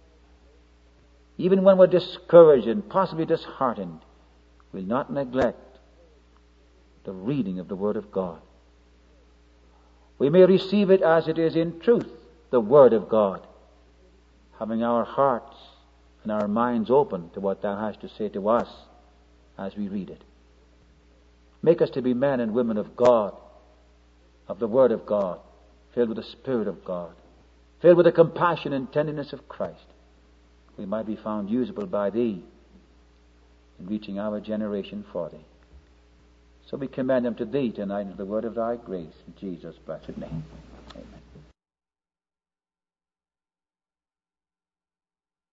S1: Even when we're discouraged and possibly disheartened, we'll not neglect the reading of the Word of God. We may receive it as it is in truth, the Word of God, having our hearts and our minds open to what Thou hast to say to us as we read it. Make us to be men and women of God, of the Word of God, filled with the Spirit of God, filled with the compassion and tenderness of Christ. We might be found usable by Thee in reaching our generation for Thee. So we commend them to Thee tonight in the word of Thy grace. In Jesus' blessed name. Amen.